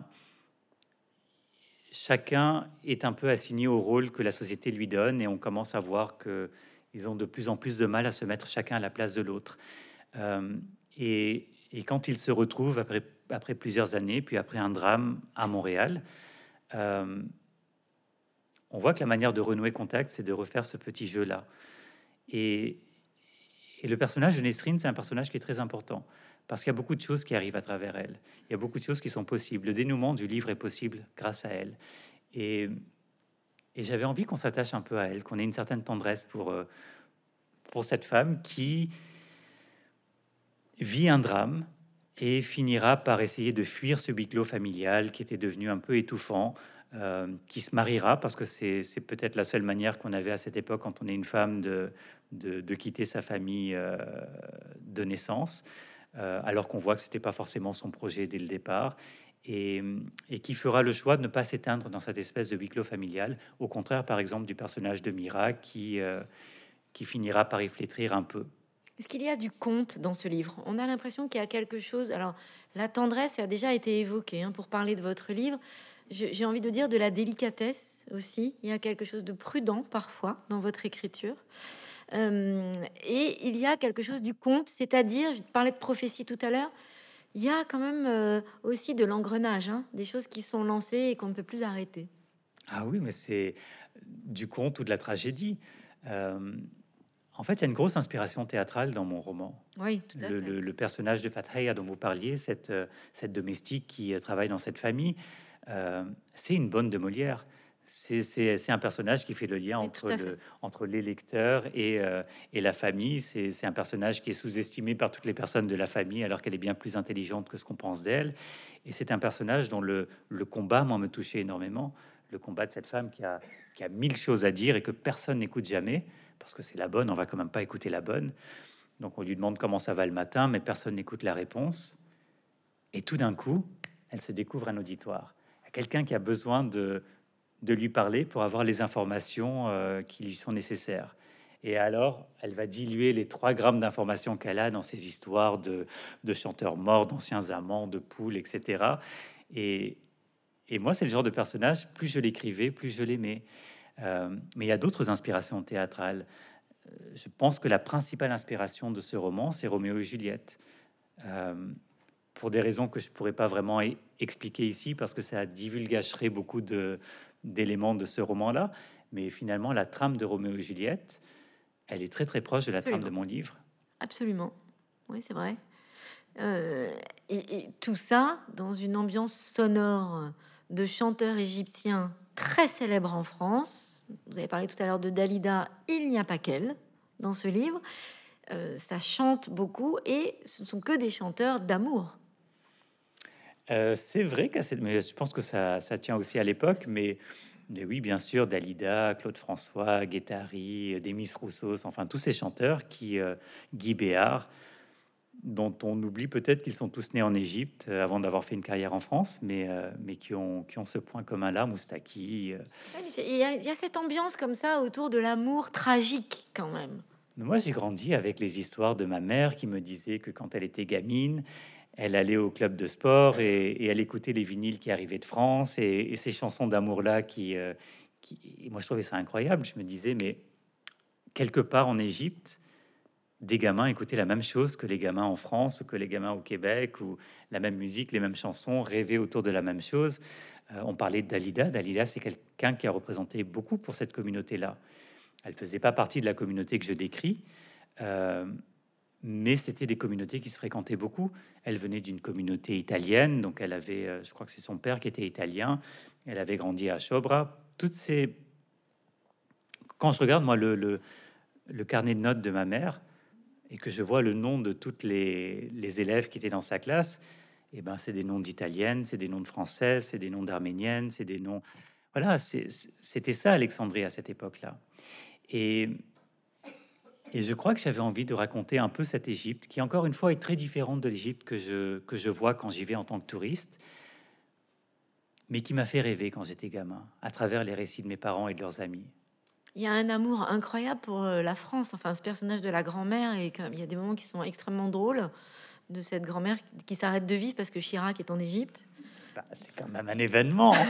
B: chacun est un peu assigné au rôle que la société lui donne, et on commence à voir que ils ont de plus en plus de mal à se mettre chacun à la place de l'autre. Euh, et, et quand ils se retrouvent après, après plusieurs années, puis après un drame à Montréal, euh, on voit que la manière de renouer contact, c'est de refaire ce petit jeu-là. Et, Et le personnage de Nesrine, c'est un personnage qui est très important parce qu'il y a beaucoup de choses qui arrivent à travers elle. Il y a beaucoup de choses qui sont possibles. Le dénouement du livre est possible grâce à elle. Et, et j'avais envie qu'on s'attache un peu à elle, qu'on ait une certaine tendresse pour, euh, pour cette femme qui vit un drame et finira par essayer de fuir ce huis clos familial qui était devenu un peu étouffant, euh, qui se mariera parce que c'est c'est peut-être la seule manière qu'on avait à cette époque quand on est une femme de, de, de quitter sa famille euh, de naissance, euh, alors qu'on voit que c'était pas forcément son projet dès le départ. Et, et qui fera le choix de ne pas s'éteindre dans cette espèce de huis clos familial, au contraire, par exemple, du personnage de Mira qui, euh, qui finira par y flétrir un peu.
A: Est-ce qu'il y a du conte dans ce livre? On a l'impression qu'il y a quelque chose. Alors, la tendresse a déjà été évoquée hein, pour parler de votre livre. Je- J'ai envie de dire de la délicatesse aussi. Il y a quelque chose de prudent parfois dans votre écriture. Euh, et il y a quelque chose du conte, c'est-à-dire, je parlais de prophétie tout à l'heure, il y a quand même euh, aussi de l'engrenage, hein, des choses qui sont lancées et qu'on ne peut plus arrêter.
B: Ah oui, mais c'est du conte ou de la tragédie. Euh, En fait, il y a une grosse inspiration théâtrale dans mon roman.
A: Oui, tout à
B: Le,
A: fait.
B: le- le personnage de Fathaya dont vous parliez, cette, euh, cette domestique qui euh, travaille dans cette famille, euh, c'est une bonne de Molière. C'est c'est- c'est un personnage qui fait le lien
A: Oui, tout
B: entre,
A: à fait.
B: le, entre les lecteurs et, euh, et la famille. C'est c'est un personnage qui est sous-estimé par toutes les personnes de la famille, alors qu'elle est bien plus intelligente que ce qu'on pense d'elle. Et c'est un personnage dont le, le combat, moi, me touchait énormément. Le combat de cette femme qui a, qui a mille choses à dire et que personne n'écoute jamais parce que c'est la bonne, on va quand même pas écouter la bonne. Donc on lui demande comment ça va le matin, mais personne n'écoute la réponse. Et tout d'un coup, elle se découvre un auditoire. Il y a quelqu'un qui a besoin de, de lui parler pour avoir les informations euh, qui lui sont nécessaires. Et alors, elle va diluer les trois grammes d'informations qu'elle a dans ces histoires de, de chanteurs morts, d'anciens amants, de poules, et cetera. Et, et moi, c'est le genre de personnage, plus je l'écrivais, plus je l'aimais. Euh, mais il y a d'autres inspirations théâtrales. Je pense que la principale inspiration de ce roman, c'est Roméo et Juliette. Euh, pour des raisons que je pourrais pas vraiment e- expliquer ici, parce que ça divulgacherait beaucoup de, d'éléments de ce roman-là. Mais finalement, la trame de Roméo et Juliette, elle est très très proche de la trame de
A: Absolument.
B: mon livre.
A: Absolument. Oui, c'est vrai. Euh, et, et tout ça dans une ambiance sonore de chanteurs égyptiens très célèbres en France. Vous avez parlé tout à l'heure de Dalida, il n'y a pas qu'elle dans ce livre. Euh, ça chante beaucoup et ce ne sont que des chanteurs d'amour.
B: Euh, c'est vrai qu'à cette, mais je pense que ça, ça tient aussi à l'époque, mais, mais oui, bien sûr, Dalida, Claude François, Guettari, Demis Roussos, enfin tous ces chanteurs qui, euh, Guy Béard, dont on oublie peut-être qu'ils sont tous nés en Égypte euh, avant d'avoir fait une carrière en France, mais, euh, mais qui, ont, qui ont ce point commun là, Moustaki. euh.
A: Ouais, mais c'est- Il y, a- il y a cette ambiance comme ça autour de l'amour tragique quand même.
B: Mais moi, j'ai grandi avec les histoires de ma mère qui me disait que quand elle était gamine, elle allait au club de sport et, et elle écoutait les vinyles qui arrivaient de France et, et ces chansons d'amour-là qui, euh, qui... et moi, je trouvais ça incroyable. Je me disais, mais quelque part en Égypte, des gamins écoutaient la même chose que les gamins en France ou que les gamins au Québec, ou la même musique, les mêmes chansons, rêvaient autour de la même chose. Euh, on parlait de Dalida. Dalida, c'est quelqu'un qui a représenté beaucoup pour cette communauté-là. Elle faisait pas partie de la communauté que je décris, euh, mais c'était des communautés qui se fréquentaient beaucoup. Elle venait d'une communauté italienne, donc elle avait, euh, je crois que c'est son père qui était italien. Elle avait grandi à Chobra. Toutes ces... Quand je regarde, moi, le, le, le carnet de notes de ma mère, et que je vois le nom de toutes les, les élèves qui étaient dans sa classe, et ben c'est des noms d'italiennes, c'est des noms de françaises, c'est des noms d'arméniennes, c'est des noms. Voilà, c'est- c'est- c'était ça Alexandrie à cette époque-là. Et, et je crois que j'avais envie de raconter un peu cette Égypte, qui encore une fois est très différente de l'Égypte que je, que je vois quand j'y vais en tant que touriste, mais qui m'a fait rêver quand j'étais gamin, à travers les récits de mes parents et de leurs amis.
A: Il y a un amour incroyable pour euh, la France. Enfin, ce personnage de la grand-mère, et comme il y a des moments qui sont extrêmement drôles de cette grand-mère qui s'arrête de vivre parce que Chirac est en Égypte.
B: Bah, c'est quand même un événement.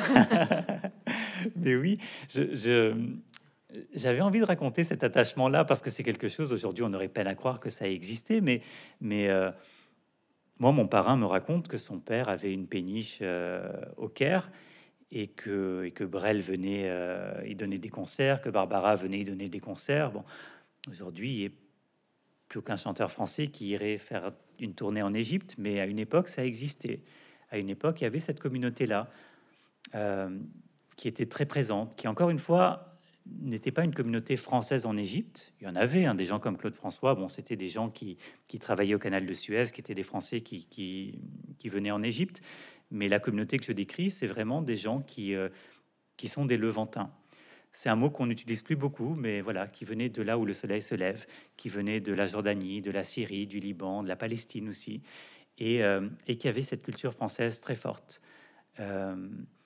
B: Mais oui, je, je- j'avais envie de raconter cet attachement-là parce que c'est quelque chose, aujourd'hui, on aurait peine à croire que ça existait, mais, mais euh, moi, mon parrain me raconte que son père avait une péniche euh, au Caire et que, et que Brel venait euh, y donner des concerts, que Barbara venait y donner des concerts. Bon, aujourd'hui, plus aucun chanteur français qui irait faire une tournée en Égypte, mais à une époque, ça existait. À une époque, il y avait cette communauté-là euh, qui était très présente, qui, encore une fois, n'était pas une communauté française en Égypte. Il y en avait, hein, des gens comme Claude François. Bon, c'était des gens qui, qui travaillaient au canal de Suez, qui étaient des Français qui, qui, qui venaient en Égypte. Mais la communauté que je décris, c'est vraiment des gens qui, euh, qui sont des Levantins. C'est un mot qu'on n'utilise plus beaucoup, mais voilà, qui venait de là où le soleil se lève, qui venait de la Jordanie, de la Syrie, du Liban, de la Palestine aussi, et, euh, et qui avait cette culture française très forte. Euh,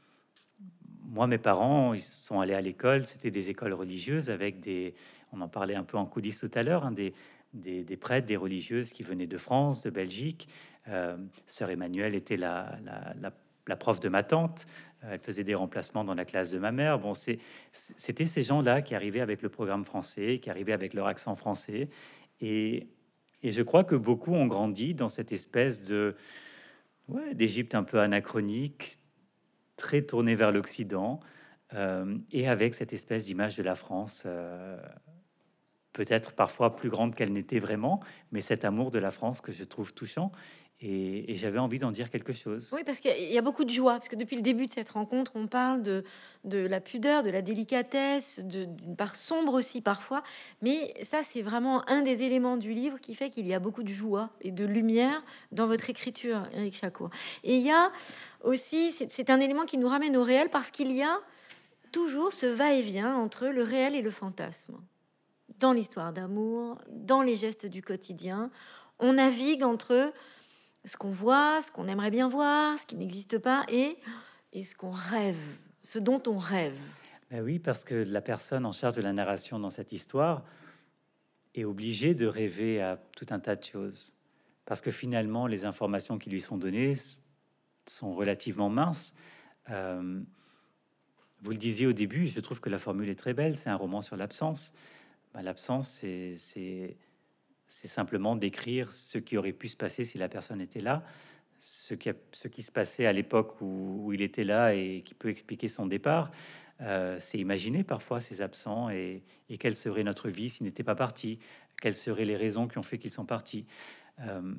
B: moi, mes parents, ils sont allés à l'école, c'était des écoles religieuses avec des, on en parlait un peu en coulisses tout à l'heure, hein, des, des, des prêtres, des religieuses qui venaient de France, de Belgique. Euh, Sœur Emmanuelle était la, la, la, la prof de ma tante. Euh, Elle faisait des remplacements dans la classe de ma mère. Bon, c'est, c'était ces gens-là qui arrivaient avec le programme français, qui arrivaient avec leur accent français. Et, et je crois que beaucoup ont grandi dans cette espèce de, ouais, d'Égypte un peu anachronique, très tourné vers l'Occident, euh, et avec cette espèce d'image de la France, euh, peut-être parfois plus grande qu'elle n'était vraiment, mais cet amour de la France que je trouve touchant, et, et j'avais envie d'en dire quelque chose.
A: Oui, parce qu'il y, a il y a beaucoup de joie, parce que depuis le début de cette rencontre, on parle de, de la pudeur, de la délicatesse, de- d'une part sombre aussi parfois, mais ça, c'est vraiment un des éléments du livre qui fait qu'il y a beaucoup de joie et de lumière dans votre écriture, Éric Chacour. Et il y a aussi, c'est c'est un élément qui nous ramène au réel, parce qu'il y a toujours ce va-et-vient entre le réel et le fantasme. Dans l'histoire d'amour, dans les gestes du quotidien, on navigue entre ce qu'on voit, ce qu'on aimerait bien voir, ce qui n'existe pas, et, et ce qu'on rêve, ce dont on rêve.
B: Ben oui, parce que la personne en charge de la narration dans cette histoire est obligée de rêver à tout un tas de choses, parce que finalement, les informations qui lui sont données s- sont relativement minces. Euh, vous le disiez au début, je trouve que la formule est très belle, c'est un roman sur l'absence. Ben, l'absence, c'est c'est- c'est simplement décrire ce qui aurait pu se passer si la personne était là, ce qui, a- ce qui se passait à l'époque où, où il était là et qui peut expliquer son départ. Euh, c'est imaginer parfois ces absents et, et quelle serait notre vie s'ils n'étaient pas partis, quelles seraient les raisons qui ont fait qu'ils sont partis. Euh,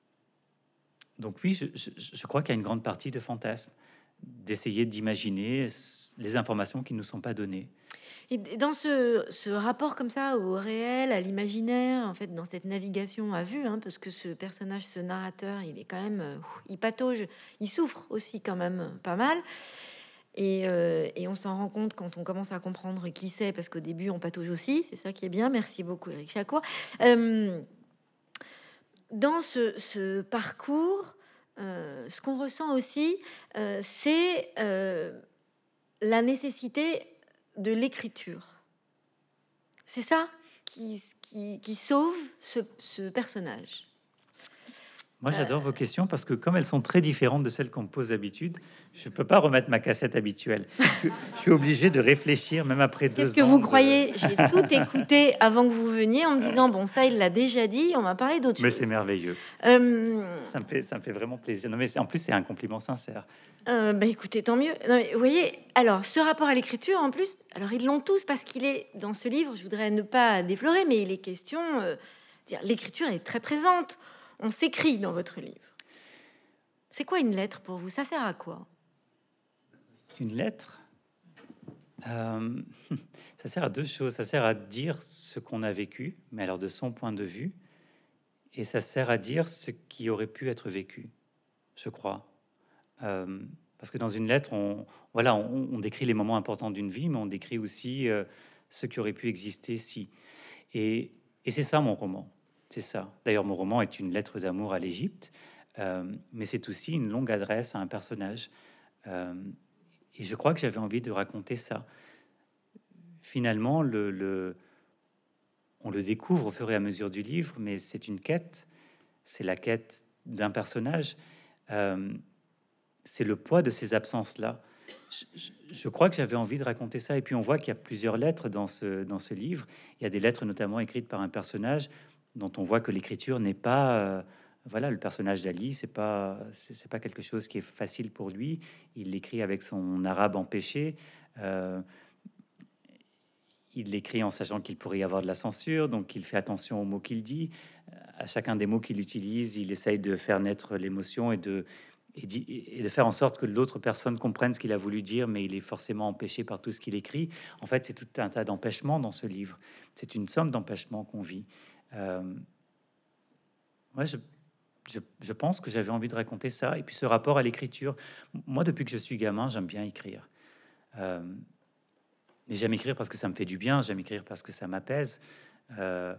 B: donc oui, je, je- je crois qu'il y a une grande partie de fantasme, d'essayer d'imaginer s- les informations qui ne nous sont pas données.
A: Et dans ce, ce rapport comme ça au réel, à l'imaginaire, en fait, dans cette navigation à vue, hein, parce que ce personnage, ce narrateur, il est quand même, euh, il patauge, il souffre aussi quand même pas mal. Et, euh, et on s'en rend compte quand on commence à comprendre qui c'est, parce qu'au début, on patauge aussi. C'est ça qui est bien. Merci beaucoup, Éric Chacour. Euh, dans ce, ce parcours, euh, ce qu'on ressent aussi, euh, c'est euh, la nécessité de l'écriture. C'est ça qui, qui, qui sauve ce, ce personnage.
B: Moi,
A: Euh,
B: j'adore vos questions parce que comme elles sont très différentes de celles qu'on me pose d'habitude, je peux pas remettre ma cassette habituelle. Je, je suis obligé de réfléchir, même après
A: Qu'est-ce
B: deux
A: que
B: ans.
A: vous
B: De...
A: croyez? J'ai tout écouté avant que vous veniez en me disant, bon, ça, il l'a déjà dit, on va parler d'autre
B: Mais c'est
A: chose.
B: merveilleux.
A: Euh,
B: Ça me fait, ça me fait vraiment plaisir. Non, mais c'est- en plus, c'est un compliment sincère.
A: Euh, bah écoutez, tant mieux. Non, mais vous voyez, alors ce rapport à l'écriture, en plus, alors ils l'ont tous parce qu'il est dans ce livre. Je voudrais ne pas déflorer, mais il est question. euh, dire, l'écriture est très présente. On s'écrit dans votre livre. C'est quoi une lettre pour vous? Ça sert à quoi?
B: Une lettre, euh, ça sert à deux choses. Ça sert à dire ce qu'on a vécu, mais alors de son point de vue, et ça sert à dire ce qui aurait pu être vécu, je crois. Euh, parce que dans une lettre, on, voilà, on, on décrit les moments importants d'une vie, mais on décrit aussi euh, ce qui aurait pu exister si. Et, et c'est ça mon roman. C'est ça. D'ailleurs, mon roman est une lettre d'amour à l'Égypte, euh, mais c'est aussi une longue adresse à un personnage. Euh, et je crois que j'avais envie de raconter ça. Finalement, le, le- on le découvre au fur et à mesure du livre, mais c'est une quête. C'est la quête d'un personnage. Euh, c'est le poids de ces absences-là. Je, je- je crois que j'avais envie de raconter ça. Et puis on voit qu'il y a plusieurs lettres dans ce, dans ce livre. Il y a des lettres notamment écrites par un personnage dont on voit que l'écriture n'est pas... euh, voilà, le personnage d'Ali, c'est pas, c'est c'est pas quelque chose qui est facile pour lui. Il l'écrit avec son arabe empêché. Euh, il l'écrit en sachant qu'il pourrait y avoir de la censure, donc il fait attention aux mots qu'il dit. À chacun des mots qu'il utilise, il essaye de faire naître l'émotion et de, et, d'y- et de faire en sorte que l'autre personne comprenne ce qu'il a voulu dire, mais il est forcément empêché par tout ce qu'il écrit. En fait, c'est tout un tas d'empêchements dans ce livre. C'est une somme d'empêchements qu'on vit. Euh, ouais, je, je, je pense que j'avais envie de raconter ça. Et puis ce rapport à l'écriture. Moi, depuis que je suis gamin, j'aime bien écrire. Euh, mais j'aime écrire parce que ça me fait du bien, j'aime écrire parce que ça m'apaise. Euh,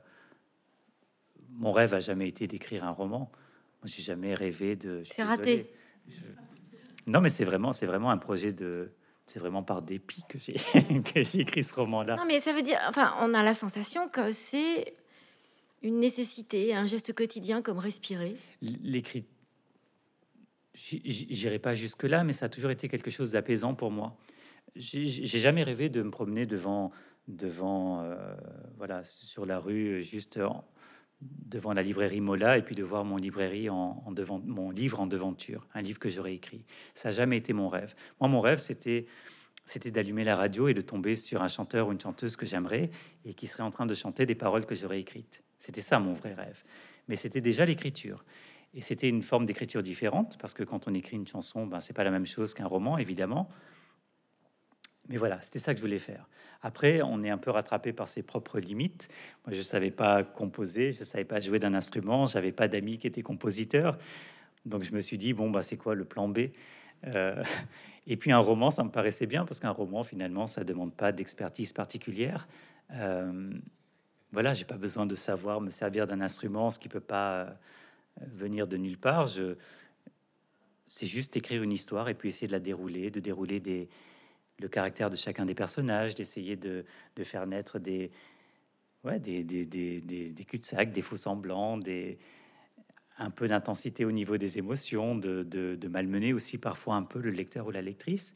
B: mon rêve a jamais été d'écrire un roman. Moi, j'ai jamais rêvé de. Je suis
A: C'est
B: désolé.
A: raté.
B: Je- Non, mais c'est vraiment, c'est vraiment un projet de. C'est vraiment par dépit que j'ai que j'ai écrit ce roman-là.
A: Non, mais ça veut dire, enfin, on a la sensation que c'est une nécessité, un geste quotidien comme respirer.
B: L- L'écrit, J- j- j'irai pas jusque là, mais ça a toujours été quelque chose d'apaisant pour moi. J'ai j'ai jamais rêvé de me promener devant, devant, euh, voilà, sur la rue, juste en- devant la librairie Mola, et puis de voir mon librairie en, en devant, mon livre en devanture, un livre que j'aurais écrit. Ça n'a jamais été mon rêve. Moi, mon rêve, c'était, c'était d'allumer la radio et de tomber sur un chanteur ou une chanteuse que j'aimerais et qui serait en train de chanter des paroles que j'aurais écrites. C'était ça mon vrai rêve. Mais c'était déjà l'écriture. Et c'était une forme d'écriture différente, parce que quand on écrit une chanson, ben, c'est pas la même chose qu'un roman, évidemment. Mais voilà, c'était ça que je voulais faire. Après, on est un peu rattrapé par ses propres limites. Moi, je savais pas composer, je savais pas jouer d'un instrument, j'avais pas d'amis qui étaient compositeurs. Donc, je me suis dit, bon, bah, c'est quoi le plan B? Euh, Et puis, un roman, ça me paraissait bien, parce qu'un roman, finalement, ça demande pas d'expertise particulière. Euh, voilà, j'ai pas besoin de savoir me servir d'un instrument, ce qui peut pas euh, venir de nulle part. Je, c'est juste écrire une histoire et puis essayer de la dérouler, de dérouler des, le caractère de chacun des personnages, d'essayer de, de faire naître des, ouais, des, des, des, des, des cul-de-sac, des faux semblants, des, un peu d'intensité au niveau des émotions, de, de, de malmener aussi parfois un peu le lecteur ou la lectrice.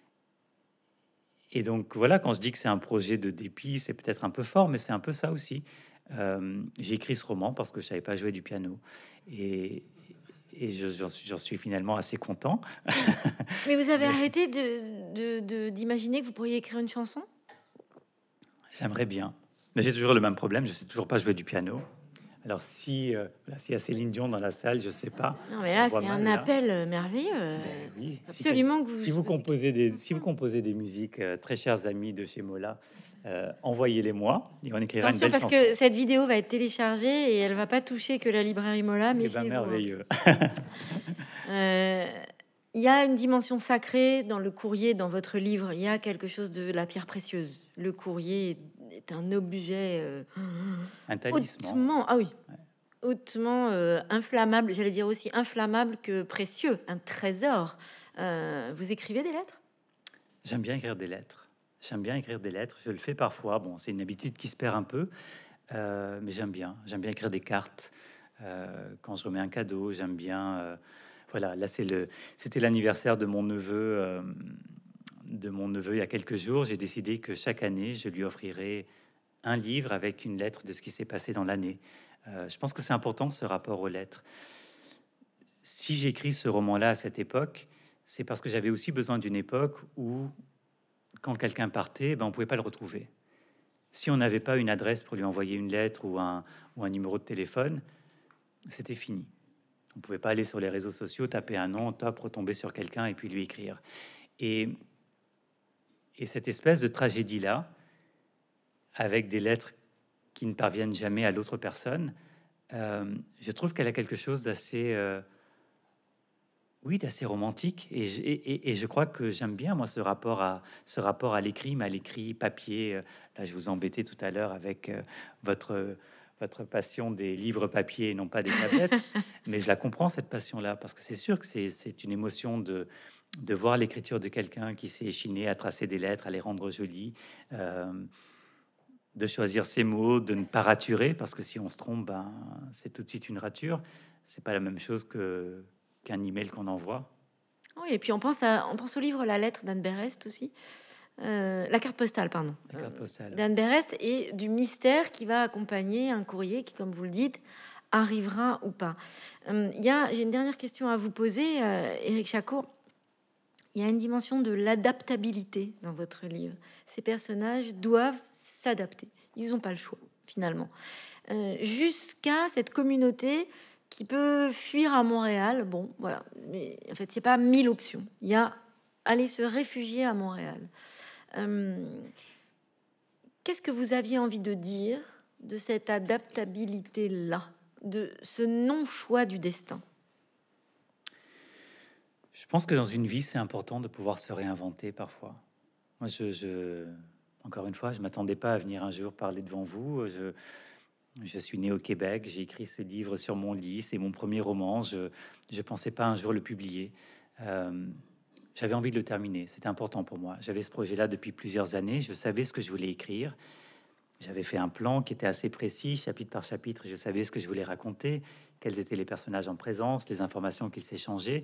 B: Et donc voilà, quand je dis que c'est un projet de dépit, c'est peut-être un peu fort, mais c'est un peu ça aussi. Euh, j'ai écrit ce roman parce que je savais pas jouer du piano. Et, et je- j'en suis, j'en suis finalement assez content.
A: Mais vous avez
B: Mais
A: arrêté de, de- de- d'imaginer que vous pourriez écrire une chanson?
B: j'aimerais bien. Mais j'ai toujours le même problème, je sais toujours pas jouer du piano. Alors si euh, voilà, s'il y a Céline Dion dans la salle, je sais pas,
A: Non, mais
B: on
A: là,
B: voit
A: c'est un
B: mal là.
A: appel euh, merveilleux. euh,
B: Ben oui, si, quel-
A: Absolument que vous,
B: si vous
A: vous écrivez
B: composez
A: une
B: des si vous
A: chanson.
B: composez des musiques, euh, très chers amis de chez Mola, euh, envoyez-les moi et on écrira une
A: Attention,
B: belle
A: parce
B: chanson.
A: que cette vidéo va être téléchargée et elle va pas toucher que la librairie Mola,
B: Eh ben
A: méfiez-vous, hein.
B: merveilleux.
A: Euh, Il y a une dimension sacrée dans le courrier, dans votre livre. Il y a quelque chose de la pierre précieuse. Le courrier est un objet euh,
B: Un talisman.
A: hautement, ah oui, hautement euh, inflammable. J'allais dire aussi inflammable que précieux, un trésor. Euh, vous écrivez des lettres?
B: J'aime bien écrire des lettres. J'aime bien écrire des lettres. Je le fais parfois. Bon, c'est une habitude qui se perd un peu, euh, mais j'aime bien. J'aime bien écrire des cartes. Euh, quand je remets un cadeau, j'aime bien. euh, voilà, là c'est le, c'était l'anniversaire de mon neveu, euh, de mon neveu il y a quelques jours. J'ai décidé que chaque année, je lui offrirais un livre avec une lettre de ce qui s'est passé dans l'année. Euh, je pense que c'est important ce rapport aux lettres. Si j'écris ce roman-là à cette époque, c'est parce que j'avais aussi besoin d'une époque où, quand quelqu'un partait, ben, on pouvait pas le retrouver. Si on n'avait pas une adresse pour lui envoyer une lettre ou un, ou un numéro de téléphone, c'était fini. On pouvait pas aller sur les réseaux sociaux, taper un nom, top, retomber sur quelqu'un et puis lui écrire. Et, et cette espèce de tragédie-là, avec des lettres qui ne parviennent jamais à l'autre personne, euh, je trouve qu'elle a quelque chose d'assez, euh, oui, d'assez romantique. Et je, et, et- et je crois que j'aime bien moi ce rapport à ce rapport à l'écrit, mais à l'écrit papier. Euh, Là, je vous embêtais tout à l'heure avec euh, votre votre passion des livres papier et non pas des tablettes, mais je la comprends cette passion-là parce que c'est sûr que c'est c'est une émotion de de voir l'écriture de quelqu'un qui s'est échiné à tracer des lettres, à les rendre jolies. Euh, de choisir ses mots, de ne pas raturer, parce que si on se trompe, ben, c'est tout de suite une rature. C'est pas la même chose que qu'un email qu'on envoie.
A: Oui, et puis on pense, à, on pense au livre La lettre d'Anne Berest aussi. Euh, la carte postale, pardon.
B: La
A: Euh,
B: carte postale.
A: d'Anne Berest et du mystère qui va accompagner un courrier qui, comme vous le dites, arrivera ou pas. Euh, Il y a, j'ai une dernière question à vous poser, euh, Éric Chacot. Il y a une dimension de l'adaptabilité dans votre livre. Ces personnages doivent s'adapter. Ils n'ont pas le choix, finalement. Euh, jusqu'à cette communauté qui peut fuir à Montréal. Bon, voilà. Mais en fait, c'est pas mille options. Il y a aller se réfugier à Montréal. Euh, Qu'est-ce que vous aviez envie de dire de cette adaptabilité-là, de ce non-choix du destin?
B: Je pense que dans une vie, c'est important de pouvoir se réinventer parfois. Moi, je, je- encore une fois, je m'attendais pas à venir un jour parler devant vous. Je, je suis né au Québec, j'ai écrit ce livre sur mon lit, c'est mon premier roman. Je ne pensais pas un jour le publier. Euh, J'avais envie de le terminer, c'était important pour moi. J'avais ce projet-là depuis plusieurs années, je savais ce que je voulais écrire. J'avais fait un plan qui était assez précis, chapitre par chapitre. Je savais ce que je voulais raconter, quels étaient les personnages en présence, les informations qu'ils s'échangeaient.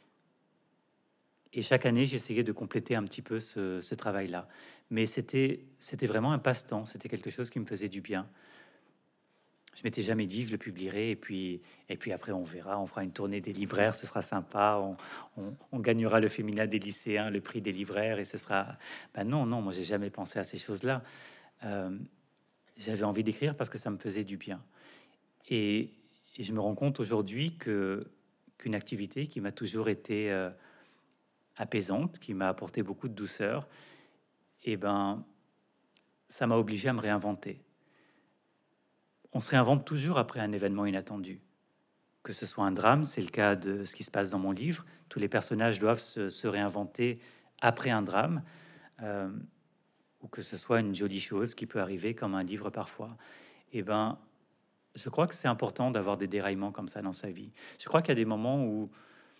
B: Et chaque année, j'essayais de compléter un petit peu ce, ce travail-là. Mais c'était, c'était vraiment un passe-temps. C'était quelque chose qui me faisait du bien. Je m'étais jamais dit, je le publierai. Et puis, et puis après, on verra. On fera une tournée des libraires. Ce sera sympa. On, on- on gagnera le féminin des lycéens, le prix des libraires. Et ce sera... Ben non, non, moi, j'ai jamais pensé à ces choses-là. Euh, J'avais envie d'écrire parce que ça me faisait du bien. Et, et je me rends compte aujourd'hui que qu'une activité qui m'a toujours été... euh, apaisante, qui m'a apporté beaucoup de douceur, et ben, ça m'a obligé à me réinventer. On se réinvente toujours après un événement inattendu. Que ce soit un drame, c'est le cas de ce qui se passe dans mon livre. Tous les personnages doivent se, se réinventer après un drame, euh, ou que ce soit une jolie chose qui peut arriver comme un livre parfois. Et ben, je crois que c'est important d'avoir des déraillements comme ça dans sa vie. Je crois qu'il y a des moments où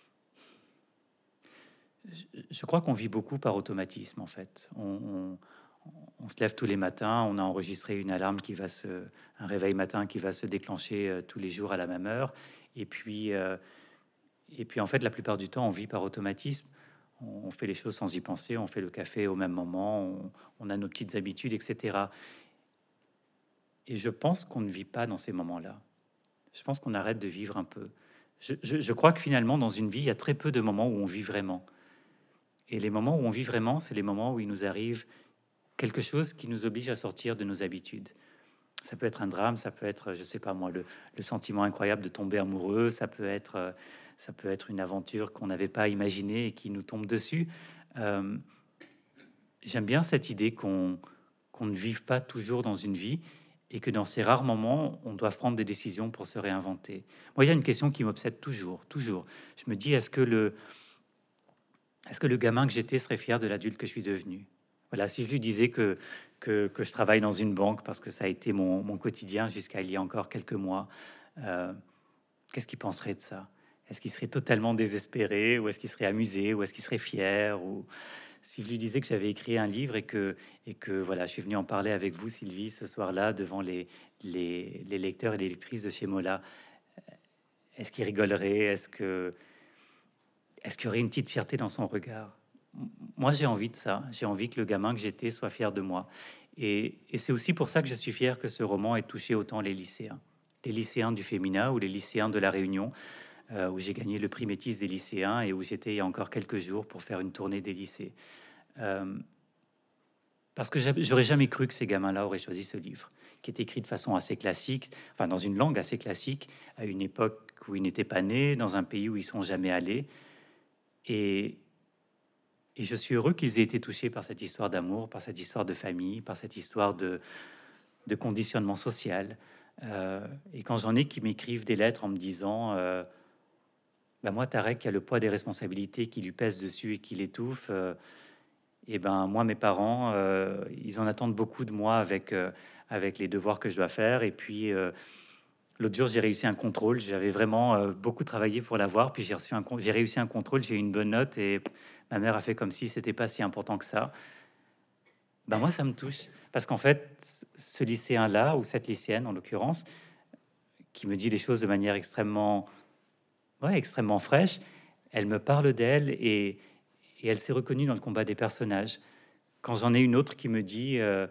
B: je crois qu'on vit beaucoup par automatisme en fait. On, on- on se lève tous les matins, on a enregistré une alarme qui va se, un réveil matin qui va se déclencher euh, tous les jours à la même heure. Et puis, euh, et puis en fait, la plupart du temps, on vit par automatisme. On, on fait les choses sans y penser. On fait le café au même moment. On, on a nos petites habitudes, et cetera. Et je pense qu'on ne vit pas dans ces moments-là. Je pense qu'on arrête de vivre un peu. Je, je- je crois que finalement, dans une vie, il y a très peu de moments où on vit vraiment. Et les moments où on vit vraiment, c'est les moments où il nous arrive quelque chose qui nous oblige à sortir de nos habitudes. Ça peut être un drame, ça peut être, je sais pas moi, le, le sentiment incroyable de tomber amoureux, ça peut être, euh, ça peut être une aventure qu'on n'avait pas imaginée et qui nous tombe dessus. Euh, J'aime bien cette idée qu'on qu'on ne vive pas toujours dans une vie et que dans ces rares moments, on doit prendre des décisions pour se réinventer. Moi, il y a une question qui m'obsède toujours, toujours. Je me dis, est-ce que le, est-ce que le gamin que j'étais serait fier de l'adulte que je suis devenu? Voilà, si je lui disais que, que, que je travaille dans une banque parce que ça a été mon, mon quotidien jusqu'à il y a encore quelques mois, euh, qu'est-ce qu'il penserait de ça? Est-ce qu'il serait totalement désespéré ou est-ce qu'il serait amusé ou est-ce qu'il serait fier? Ou si je lui disais que j'avais écrit un livre et que, et que voilà, je suis venu en parler avec vous, Sylvie, ce soir-là, devant les, les, les lecteurs et les lectrices de chez Mola, est-ce qu'il rigolerait? Est-ce que est-ce qu'il y aurait une petite fierté dans son regard? Moi, j'ai envie de ça. J'ai envie que le gamin que j'étais soit fier de moi. Et, et c'est aussi pour ça que je suis fier que ce roman ait touché autant les lycéens. Les lycéens du féminin ou les lycéens de La Réunion, euh, où j'ai gagné le prix Métis des lycéens et où j'étais il y a encore quelques jours pour faire une tournée des lycées. Euh, parce que j'aurais jamais cru que ces gamins-là auraient choisi ce livre, qui est écrit de façon assez classique, enfin dans une langue assez classique, à une époque où ils n'étaient pas nés, dans un pays où ils sont jamais allés. Et, et je suis heureux qu'ils aient été touchés par cette histoire d'amour, par cette histoire de famille, par cette histoire de, de conditionnement social. Euh, et quand j'en ai qui m'écrivent des lettres en me disant euh, bah moi, Tarek, il y a le poids des responsabilités qui lui pèsent dessus et qui l'étouffe. Euh, et ben moi, mes parents, euh, ils en attendent beaucoup de moi avec, euh, avec les devoirs que je dois faire. Et puis, euh, l'autre jour, j'ai réussi un contrôle. J'avais vraiment euh, beaucoup travaillé pour l'avoir. Puis j'ai reçu un, con- j'ai réussi un contrôle. J'ai eu une bonne note et pff, ma mère a fait comme si c'était pas si important que ça. Ben moi, ça me touche parce qu'en fait, ce lycéen-là ou cette lycéenne, en l'occurrence, qui me dit les choses de manière extrêmement, ouais, extrêmement fraîche, elle me parle d'elle et, et elle s'est reconnue dans le combat des personnages. Quand j'en ai une autre qui me dit euh,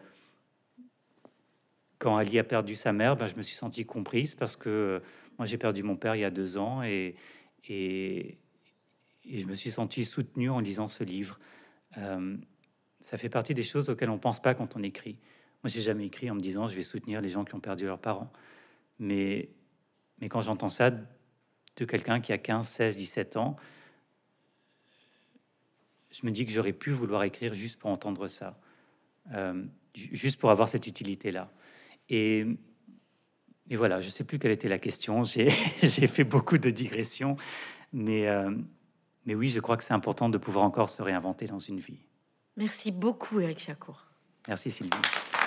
B: quand Ali a perdu sa mère, ben, je me suis sentie comprise parce que euh, moi j'ai perdu mon père il y a deux ans et, et, et je me suis sentie soutenue en lisant ce livre. Euh, ça fait partie des choses auxquelles on pense pas quand on écrit. Moi, j'ai jamais écrit en me disant je vais soutenir les gens qui ont perdu leurs parents. Mais, mais quand j'entends ça de quelqu'un qui a quinze, seize, dix-sept ans, je me dis que j'aurais pu vouloir écrire juste pour entendre ça, euh, ju- juste pour avoir cette utilité-là. Et, et voilà, je sais plus quelle était la question. J'ai j'ai fait beaucoup de digressions, mais, euh, mais oui, je crois que c'est important de pouvoir encore se réinventer dans une vie.
A: Merci beaucoup, Éric Chacour.
B: Merci Sylvie.